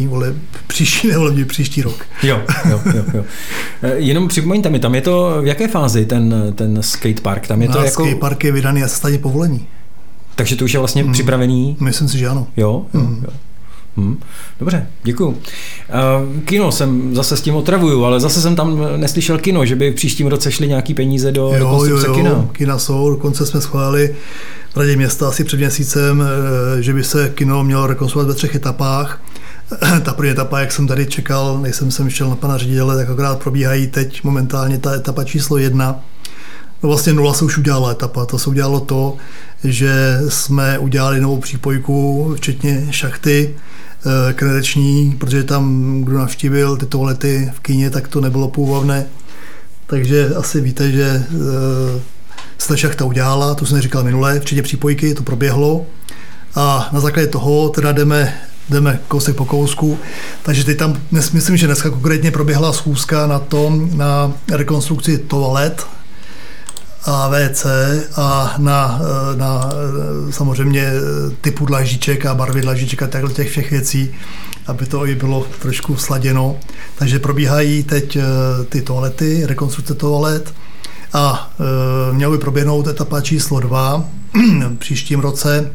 příští rok. Jo. Jenom připomeňte mi, tam je to v jaké fázi ten skatepark? Tam je to jako... Skatepark je vydaný a státní povolení. Takže to už je vlastně připravený? Myslím si, že ano. Jo. Dobře, děkuju. Kino jsem zase s tím otravuju, ale zase jsem tam neslyšel kino, že by v příštím roce šly nějaký peníze do rekonstrukce kina. Kina jsou, dokonce jsme schválili v Radě města asi před měsícem, že by se kino mělo rekonstruovat ve 3 etapách. Ta první etapa, jak jsem tady čekal, než jsem šel na pana ředitele, tak akorát probíhají teď momentálně ta etapa číslo 1. No vlastně 0 se už udělala etapa. To se udělalo to, že jsme udělali novou přípojku, včetně šachty, kredeční, protože tam, kdo navštívil ty toalety v kyně, tak to nebylo půvabné. Takže asi víte, že se ta šachta udělala, to jsem neříkal minule, včetně přípojky, to proběhlo. A na základě toho teda jdeme kousek po kousku. Takže teď tam, myslím, že dneska konkrétně proběhla schůzka na rekonstrukci toalet a WC a na samozřejmě typu dlaždiček a barvy dlaždiček a takhle těch všech věcí, aby to i bylo trošku sladěno. Takže probíhají teď ty toalety, rekonstrukce toalet a mělo by proběhnout etapa číslo 2 v příštím roce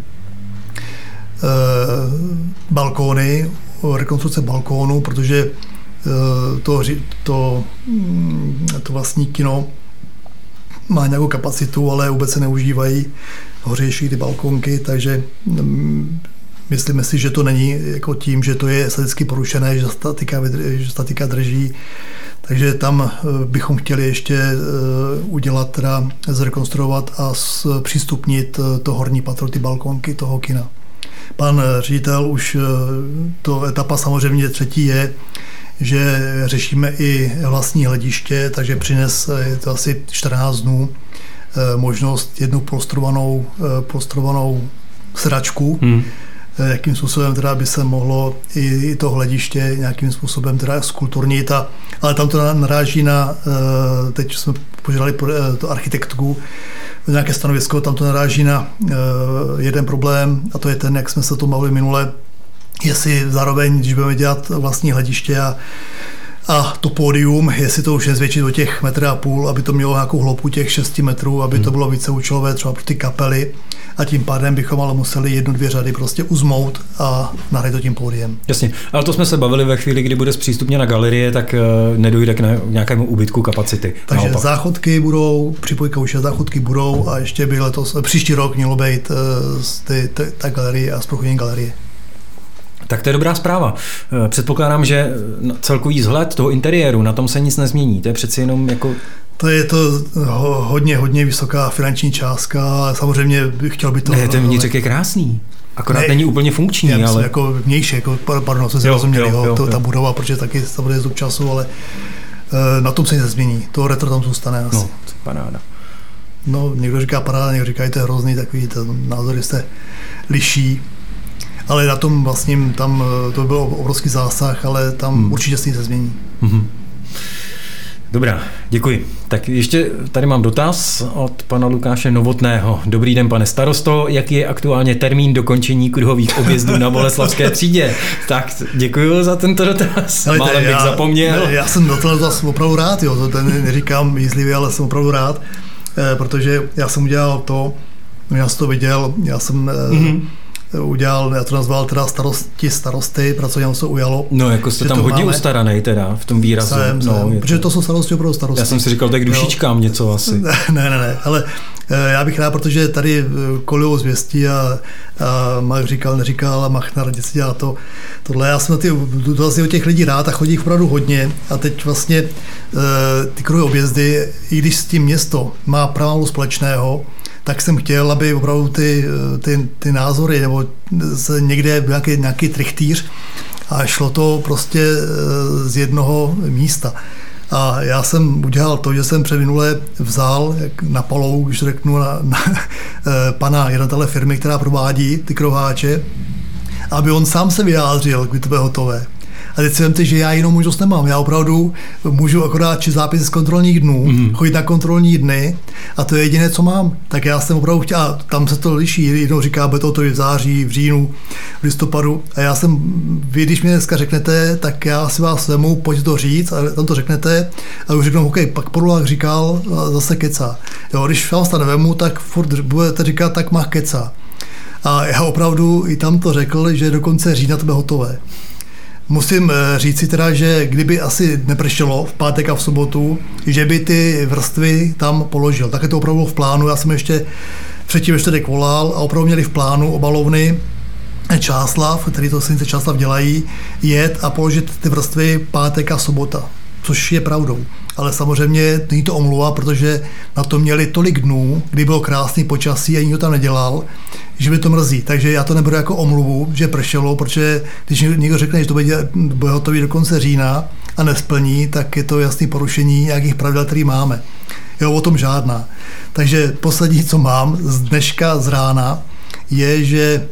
balkóny, rekonstrukce balkónu, protože to vlastní kino má nějakou kapacitu, ale vůbec se neužívají hořejší ty balkonky, takže myslíme si, že to není jako tím, že to je staticky porušené, že statika drží. Takže tam bychom chtěli ještě udělat, teda zrekonstruovat a přístupnit to horní patro, ty balkonky toho kina. Pan ředitel už, to etapa samozřejmě 3. je, že řešíme i vlastní hlediště, takže přines to asi 14 dnů možnost jednu prostrovanou sedačku, jakým způsobem teda by se mohlo i to hlediště nějakým způsobem teda skulturnit, ale tam to naráží na, teď jsme požádali to architektku, nějaké stanovisko, tam to naráží na jeden problém, a to je ten, jak jsme se to bavili minule, jestli zároveň, když budeme dělat vlastní hlediště a to pódium, jestli to už nezvětšit o těch 1,5 metru, aby to mělo nějakou hloubku těch 6 metrů, aby to bylo víceúčelové třeba pro ty kapely, a tím pádem bychom ale museli 1-2 řady prostě uzmout a nahradit to tím pódiem. Jasně, ale to jsme se bavili ve chvíli, kdy bude zpřístupněna galerie, tak nedojde k nějakému úbytku kapacity. Takže naopak. Záchodky budou, připojka už je, záchodky budou a ještě by příští rok mělo být ta galerie a zprůchodnění galerie. Tak to je dobrá zpráva. Předpokládám, že celkový vzhled toho interiéru, na tom se nic nezmění. To je přeci jenom jako... To je to hodně vysoká finanční částka. Samozřejmě chtěl by to... Ne, ten vnitřek je krásný. Akorát není úplně funkční, já myslím, ale... jako vnější, jsme si rozuměli, ta budova, protože taky to bude zub času, ale na tom se nic nezmění. To retro tam zůstane asi. No, paráda. No, někdo říká paráda, někdo říká, že to je hrozný, takový názory se liší. Ale na tom vlastním, tam to byl obrovský zásah, ale tam určitě se nic nezmění. Dobrá, děkuji. Tak ještě tady mám dotaz od pana Lukáše Novotného. Dobrý den, pane starosto, jaký je aktuálně termín dokončení kruhových objezdů na Boleslavské třídě? Tak děkuji za tento dotaz. Málem bych zapomněl. Já jsem do toho zase opravdu rád, to neříkám jízlivě, ale jsem opravdu rád, protože já jsem udělal to, No, já jsem to viděl, já jsem udělal, já to nazval teda starosty, pracovně se ujalo. No, jako jste tam hodně ustaranej teda v tom výrazu. Protože to jsou starosti opravdu starosti. Já jsem si říkal, tak dušičkám něco asi. Ne, ale já bych rád, protože tady kolujou zvěstí a Mach říkal, neříkal a Mach na radě si dělá tohle. Já jsem na ty dotazy od těch lidí rád a chodí jich opravdu hodně a teď vlastně ty kruhové objezdy, i když s tím město má právo společného, tak jsem chtěl, aby opravdu ty názory nebo se někde nějaký trichtýř a šlo to prostě z jednoho místa. A já jsem udělal to, že jsem předminule vzal na palou, když řeknu, na pana jednatele firmy, která provádí ty krouháče, aby on sám se vyjádřil, kdy to bude hotové. A teď si vemte, že já jinou možnost nemám. Já opravdu můžu akorát číst zápisy z kontrolních dnů, chodit na kontrolní dny a to je jediné, co mám. Tak já jsem opravdu chtěl, a tam se to liší, jednou říká, bude to v září, v říjnu, v listopadu. A vy, když mě dneska řeknete, tak já si vás vemu, pojď to říct a tam to řeknete a už řeknu, OK, pak Podolák říkal, zase kecá. Jo, když vás to nevemu, tak furt budete říkat, tak Mach kecá. A já opravdu i tam to řekl, že do konce října to bude hotové. Musím říct si teda, že kdyby asi nepršelo v pátek a v sobotu, že by ty vrstvy tam položil. Tak je to opravdu v plánu. Já jsem ještě předtím čtvrtek volal a opravdu měli v plánu obalovny Čáslav, který to silnice Čáslav dělají, jet a položit ty vrstvy pátek a sobota, což je pravdou. Ale samozřejmě není to omluva, protože na to měli tolik dnů, kdy bylo krásný počasí a nikdo tam nedělal, že by to mrzí. Takže já to neberu jako omluvu, že pršelo, protože když někdo řekne, že to bude hotový do konce října a nesplní, tak je to jasné porušení nějakých pravidel, které máme. Jo, o tom žádná. Takže poslední, co mám z dneška z rána, je, že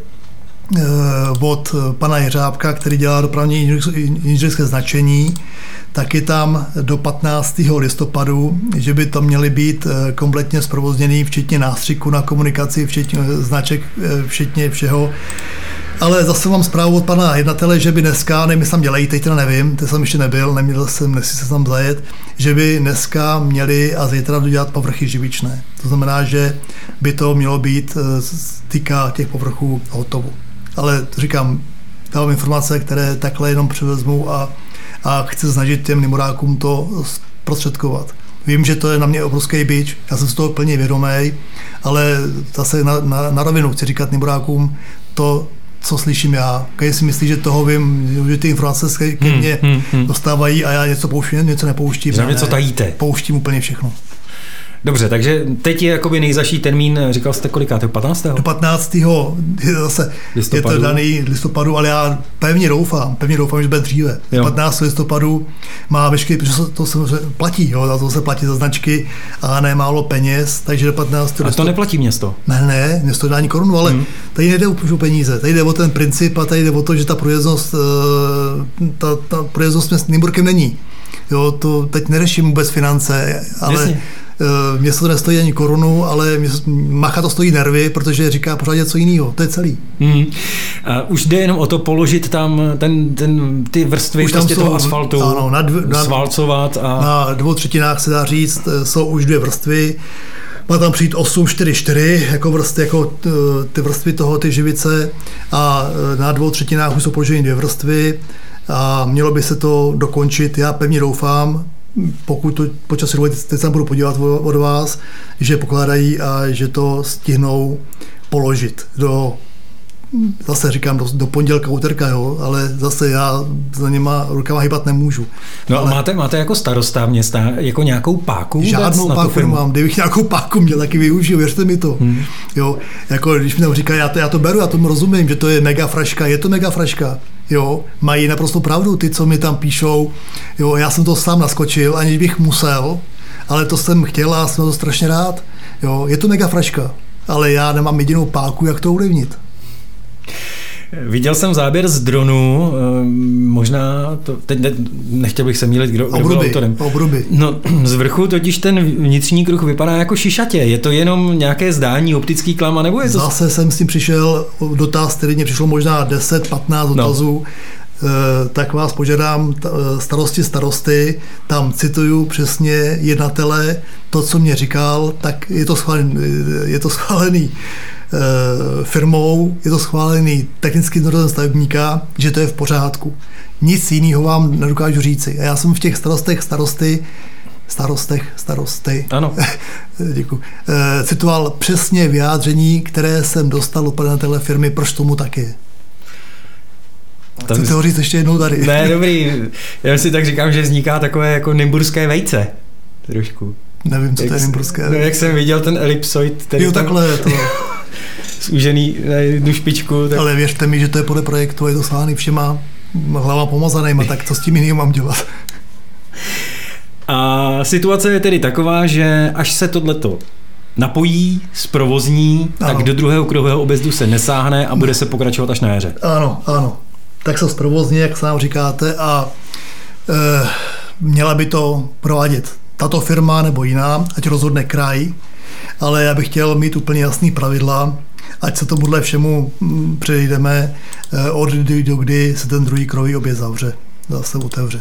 od pana Jeřábka, který dělá dopravní inženýrské značení, tak je tam do 15. listopadu, že by to měly být kompletně zprovozněný, včetně nástřiku na komunikaci, včetně značek, včetně všeho. Ale zase mám zprávu od pana jednatele, že by dneska, nevím, jestli tam dělají, teď teda nevím, teď jsem ještě nebyl, neměl jsem, nechci se tam zajet, že by dneska měli a zítra dodělat povrchy živičné. To znamená, že by to mělo být týká těch povrchů hotovo. Ale říkám, dávám informace, které takhle jenom přivezmu a chci snažit těm nimorákům to prostředkovat. Vím, že to je na mě obrovský bič, já jsem z toho plně vědomý, ale zase na rovinu chci říkat nimorákům to, co slyším já. Když si myslí, že toho vím, že ty informace ke mně dostávají a já něco pouštím, něco nepouštím. Že něco tajíte. Pouštím úplně všechno. Dobře, takže teď je jakoby nejzaší termín, říkal jste kolikátého, 15. Do 15. zase listopadu. Je to daný listopadu, ale já pevně doufám, že bude dříve. Jo. 15. listopadu má veškerý, protože to se platí, jo, za to se platí za značky a ne málo peněz, takže do 15. listopadu. A to neplatí město? Ne, město dá ani korunu, ale tady nejde už o peníze, tady jde o ten princip a tady jde o to, že ta průjezdnost s Nymburkem není. Jo, to teď neřeším vůbec finance, ale jasně. Město to nestojí ani korunu, ale Macha to stojí nervy, protože říká pořád něco jiného. To je celý. A už jde jenom o to položit tam ty vrstvy prostě toho asfaltu, ano, svalcovat. Na 2/3 se dá říct, jsou už 2 vrstvy. Má tam přijít 8-4-4, jako ty vrstvy toho, ty živice, a na 2/3 už jsou položeny 2 vrstvy a mělo by se to dokončit. Já pevně doufám, pokud to počasí dovolí, teď se budu podívat od vás, že pokládají a že to stihnou položit zase říkám, do pondělka, úterka, jo, ale zase já za něma rukama hýbat nemůžu. No ale máte jako starosta města jako nějakou páku? Žádnou páku nemám. Kdybych nějakou páku měl, taky využiju, věřte mi to. Jo, jako když mi tam říká, já to beru, já tomu rozumím, že to je mega fraška, je to mega fraška. Jo, mají naprosto pravdu ty, co mi tam píšou. Jo, já jsem to sám naskočil, aniž bych musel, ale to jsem chtěl a jsem to strašně rád. Jo, je to mega fraška, ale já nemám jedinou páku, jak to ovlivnit. Viděl jsem záběr z dronu, možná, teď nechtěl bych se mýlit, kdo byl autorem. Obruby. No, z vrchu totiž ten vnitřní kruh vypadá jako šišatě. Je to jenom nějaké zdání, optický klam, nebo je to... Zase jsem s tím přišel dotaz, který mě přišlo možná 10-15 dotazů. tak vás požádám starosty, tam cituju přesně jednatele, to, co mě říkal, tak je to schválený firmou, je to schválený technickým dohodem stavebníka, že to je v pořádku. Nic jiného vám nedokážu říci. A já jsem v těch starosty. Ano. Děkuji. Citoval přesně vyjádření, které jsem dostal od podnikatele firmy, proč tomu tak je. Chci to říct ještě jednou tady. Ne, dobrý. Já si tak říkám, že vzniká takové jako nymburské vejce. Trošku. Nevím, co to je nymburské. No, jak jsem viděl ten elipsoid. Jo, takhle to. Zúžený na jednu špičku. Tak... Ale věřte mi, že to je podle projektu, je to schválený všema hlava pomazanýma, tak co s tím jiným mám dělat? A situace je tedy taková, že až se tohleto napojí, zprovozní, tak do druhého kruhového objezdu se nesáhne a bude se pokračovat až na jaře. Ano. Tak se zprovozní, jak sám říkáte, a měla by to provádět tato firma nebo jiná, ať rozhodne kraj, ale já bych chtěl mít úplně jasný pravidla, ať se tomuhle všemu přejdeme od kdy do kdy se ten druhý kruhový objezd zavře, zase otevře.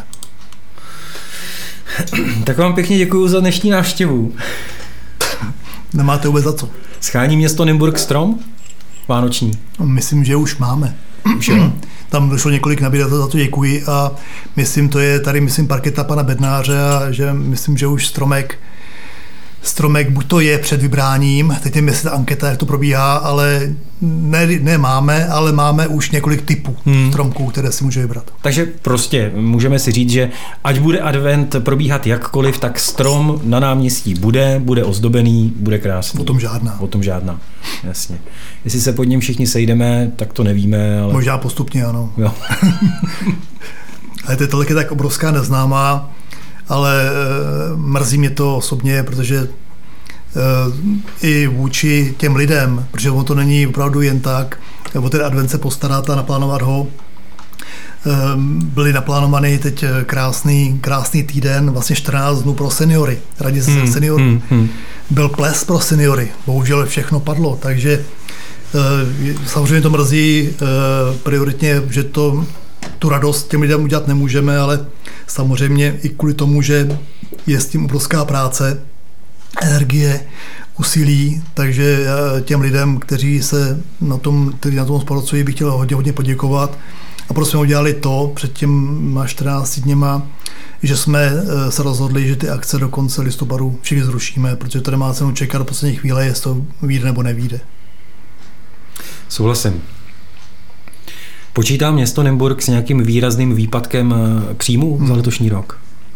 Tak vám pěkně děkuju za dnešní návštěvu. Nemáte vůbec za co. Schání město Nymburk strom vánoční? Myslím, že už máme. Tam došlo několik nabídek, za to děkuji a myslím, to je tady, parketa pana Bednáře a že myslím, že už stromek buď to je před vybráním, teď nevím, jestli ta anketa, jak to probíhá, ale ne máme, ale máme už několik typů stromků, které si může vybrat. Takže prostě můžeme si říct, že ať bude advent probíhat jakkoliv, tak strom na náměstí bude ozdobený, bude krásný. O tom žádná. Jasně. Jestli se pod ním všichni sejdeme, tak to nevíme, ale... Možná postupně, ano. Jo. Ale to je tolik tak obrovská neznámá, ale mrzí mě to osobně, protože i vůči těm lidem, protože to není opravdu jen tak, o ten advent se postarat a naplánovat ho. Byly naplánovaný teď krásný týden, vlastně 14 dnů pro seniory, radě seniorů. Byl ples pro seniory, bohužel všechno padlo, takže samozřejmě to mrzí prioritně, že tu radost těm lidem udělat nemůžeme, ale samozřejmě i kvůli tomu, že je s tím obrovská práce, energie, úsilí, takže těm lidem, kteří na tom spolupracují, bych chtěl hodně poděkovat. A proto jsme udělali to před těma 14 dněma, že jsme se rozhodli, že ty akce do konce listopadu všichni zrušíme, protože to nemá cenu čekat do poslední chvíle, jestli to vyjde nebo nevyjde. Souhlasím. Počítá město Nymburk s nějakým výrazným výpadkem příjmů za letošní rok?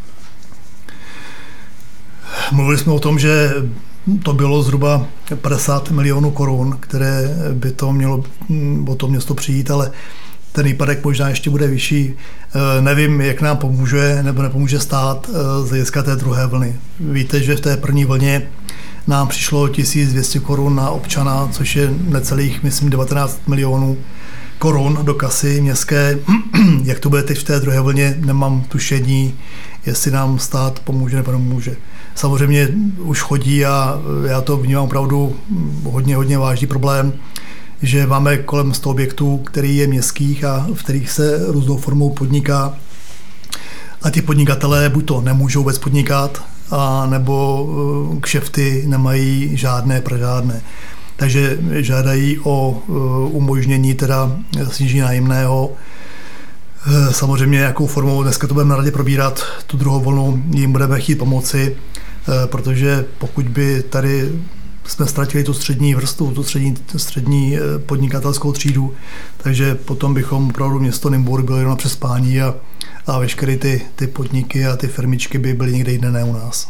Mluvili jsme o tom, že to bylo zhruba 50 milionů korun, které by to mělo o to město přijít, ale ten výpadek možná ještě bude vyšší. Nevím, jak nám pomůže nebo nepomůže stát z hlediska té druhé vlny. Víte, že v té první vlně nám přišlo 1200 korun na občana, což je necelých, myslím, 19 milionů korun do kasy městské. Jak to bude teď v té druhé vlně, nemám tušení, jestli nám stát pomůže nebo nemůže. Samozřejmě už chodí a já to vnímám opravdu hodně vážný problém, že máme kolem 100 objektů, který je městských a v kterých se různou formou podniká. A ti podnikatelé buď to nemůžou vůbec podnikat, a nebo kšefty nemají žádné. Takže žádají o umožnění teda snížení nájemného. Samozřejmě jakou formou, dneska to budeme na radě probírat, tu druhou vlnu jim budeme chtít pomoci, protože pokud by tady jsme ztratili tu střední vrstvu, tu střední podnikatelskou třídu, takže potom bychom opravdu město Nymburk bylo jenom na přespání a veškeré ty podniky a ty firmičky by byly někde jinde, ne u nás.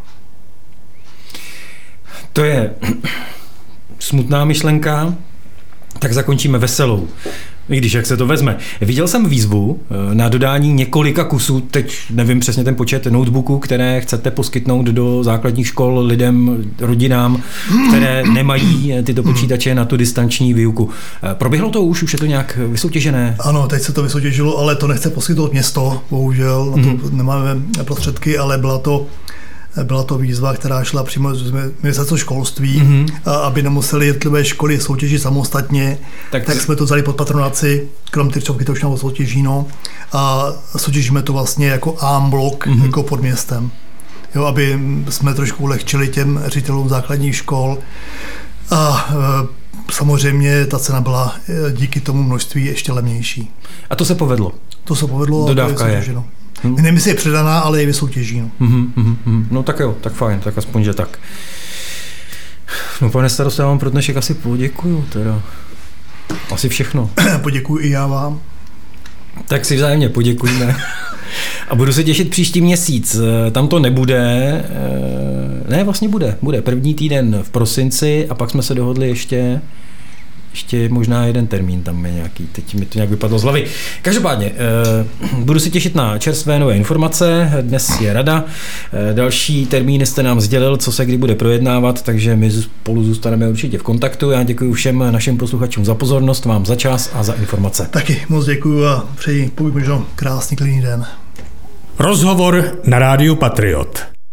To je smutná myšlenka, tak zakončíme veselou. I když jak se to vezme. Viděl jsem výzvu na dodání několika kusů, teď nevím přesně ten počet notebooků, které chcete poskytnout do základních škol lidem, rodinám, které nemají tyto počítače na tu distanční výuku. Proběhlo to už je to nějak vysoutěžené? Ano, teď se to vysoutěžilo, ale to nechce poskytnout město, bohužel, na to nemáme prostředky, ale byla to Byla to výzva, která šla přímo z ministerstva školství, aby nemuseli jednotlivé školy soutěžit samostatně, tak jsme to vzali pod patronaci, krom Tyrčovky to už nebo soutěžíno, a soutěžíme to vlastně jako A-blok, jako pod městem. Jo, aby jsme trošku ulehčili těm ředitelům základních škol. A samozřejmě ta cena byla díky tomu množství ještě levnější. A to se povedlo? To se povedlo. Dodávka je. Nevím, jestli je předaná, ale je vysoutěží. No tak jo, tak fajn, tak aspoň, že tak. No pane starosto, já vám pro dnešek asi poděkuju teda. Asi všechno. Poděkuju i já vám. Tak si vzájemně poděkujeme. A budu se těšit příští měsíc. Tam to nebude. Ne, vlastně bude. První týden v prosinci a pak jsme se dohodli ještě možná jeden termín tam je nějaký, teď mi to nějak vypadlo z hlavy. Každopádně, budu si těšit na čerstvé nové informace, dnes je rada, další termíny jste nám sdělil, co se kdy bude projednávat, takže my spolu zůstaneme určitě v kontaktu. Já děkuji všem našim posluchačům za pozornost, vám za čas a za informace. Taky moc děkuji a přeji možná krásný klidný den. Rozhovor na Rádiu Patriot.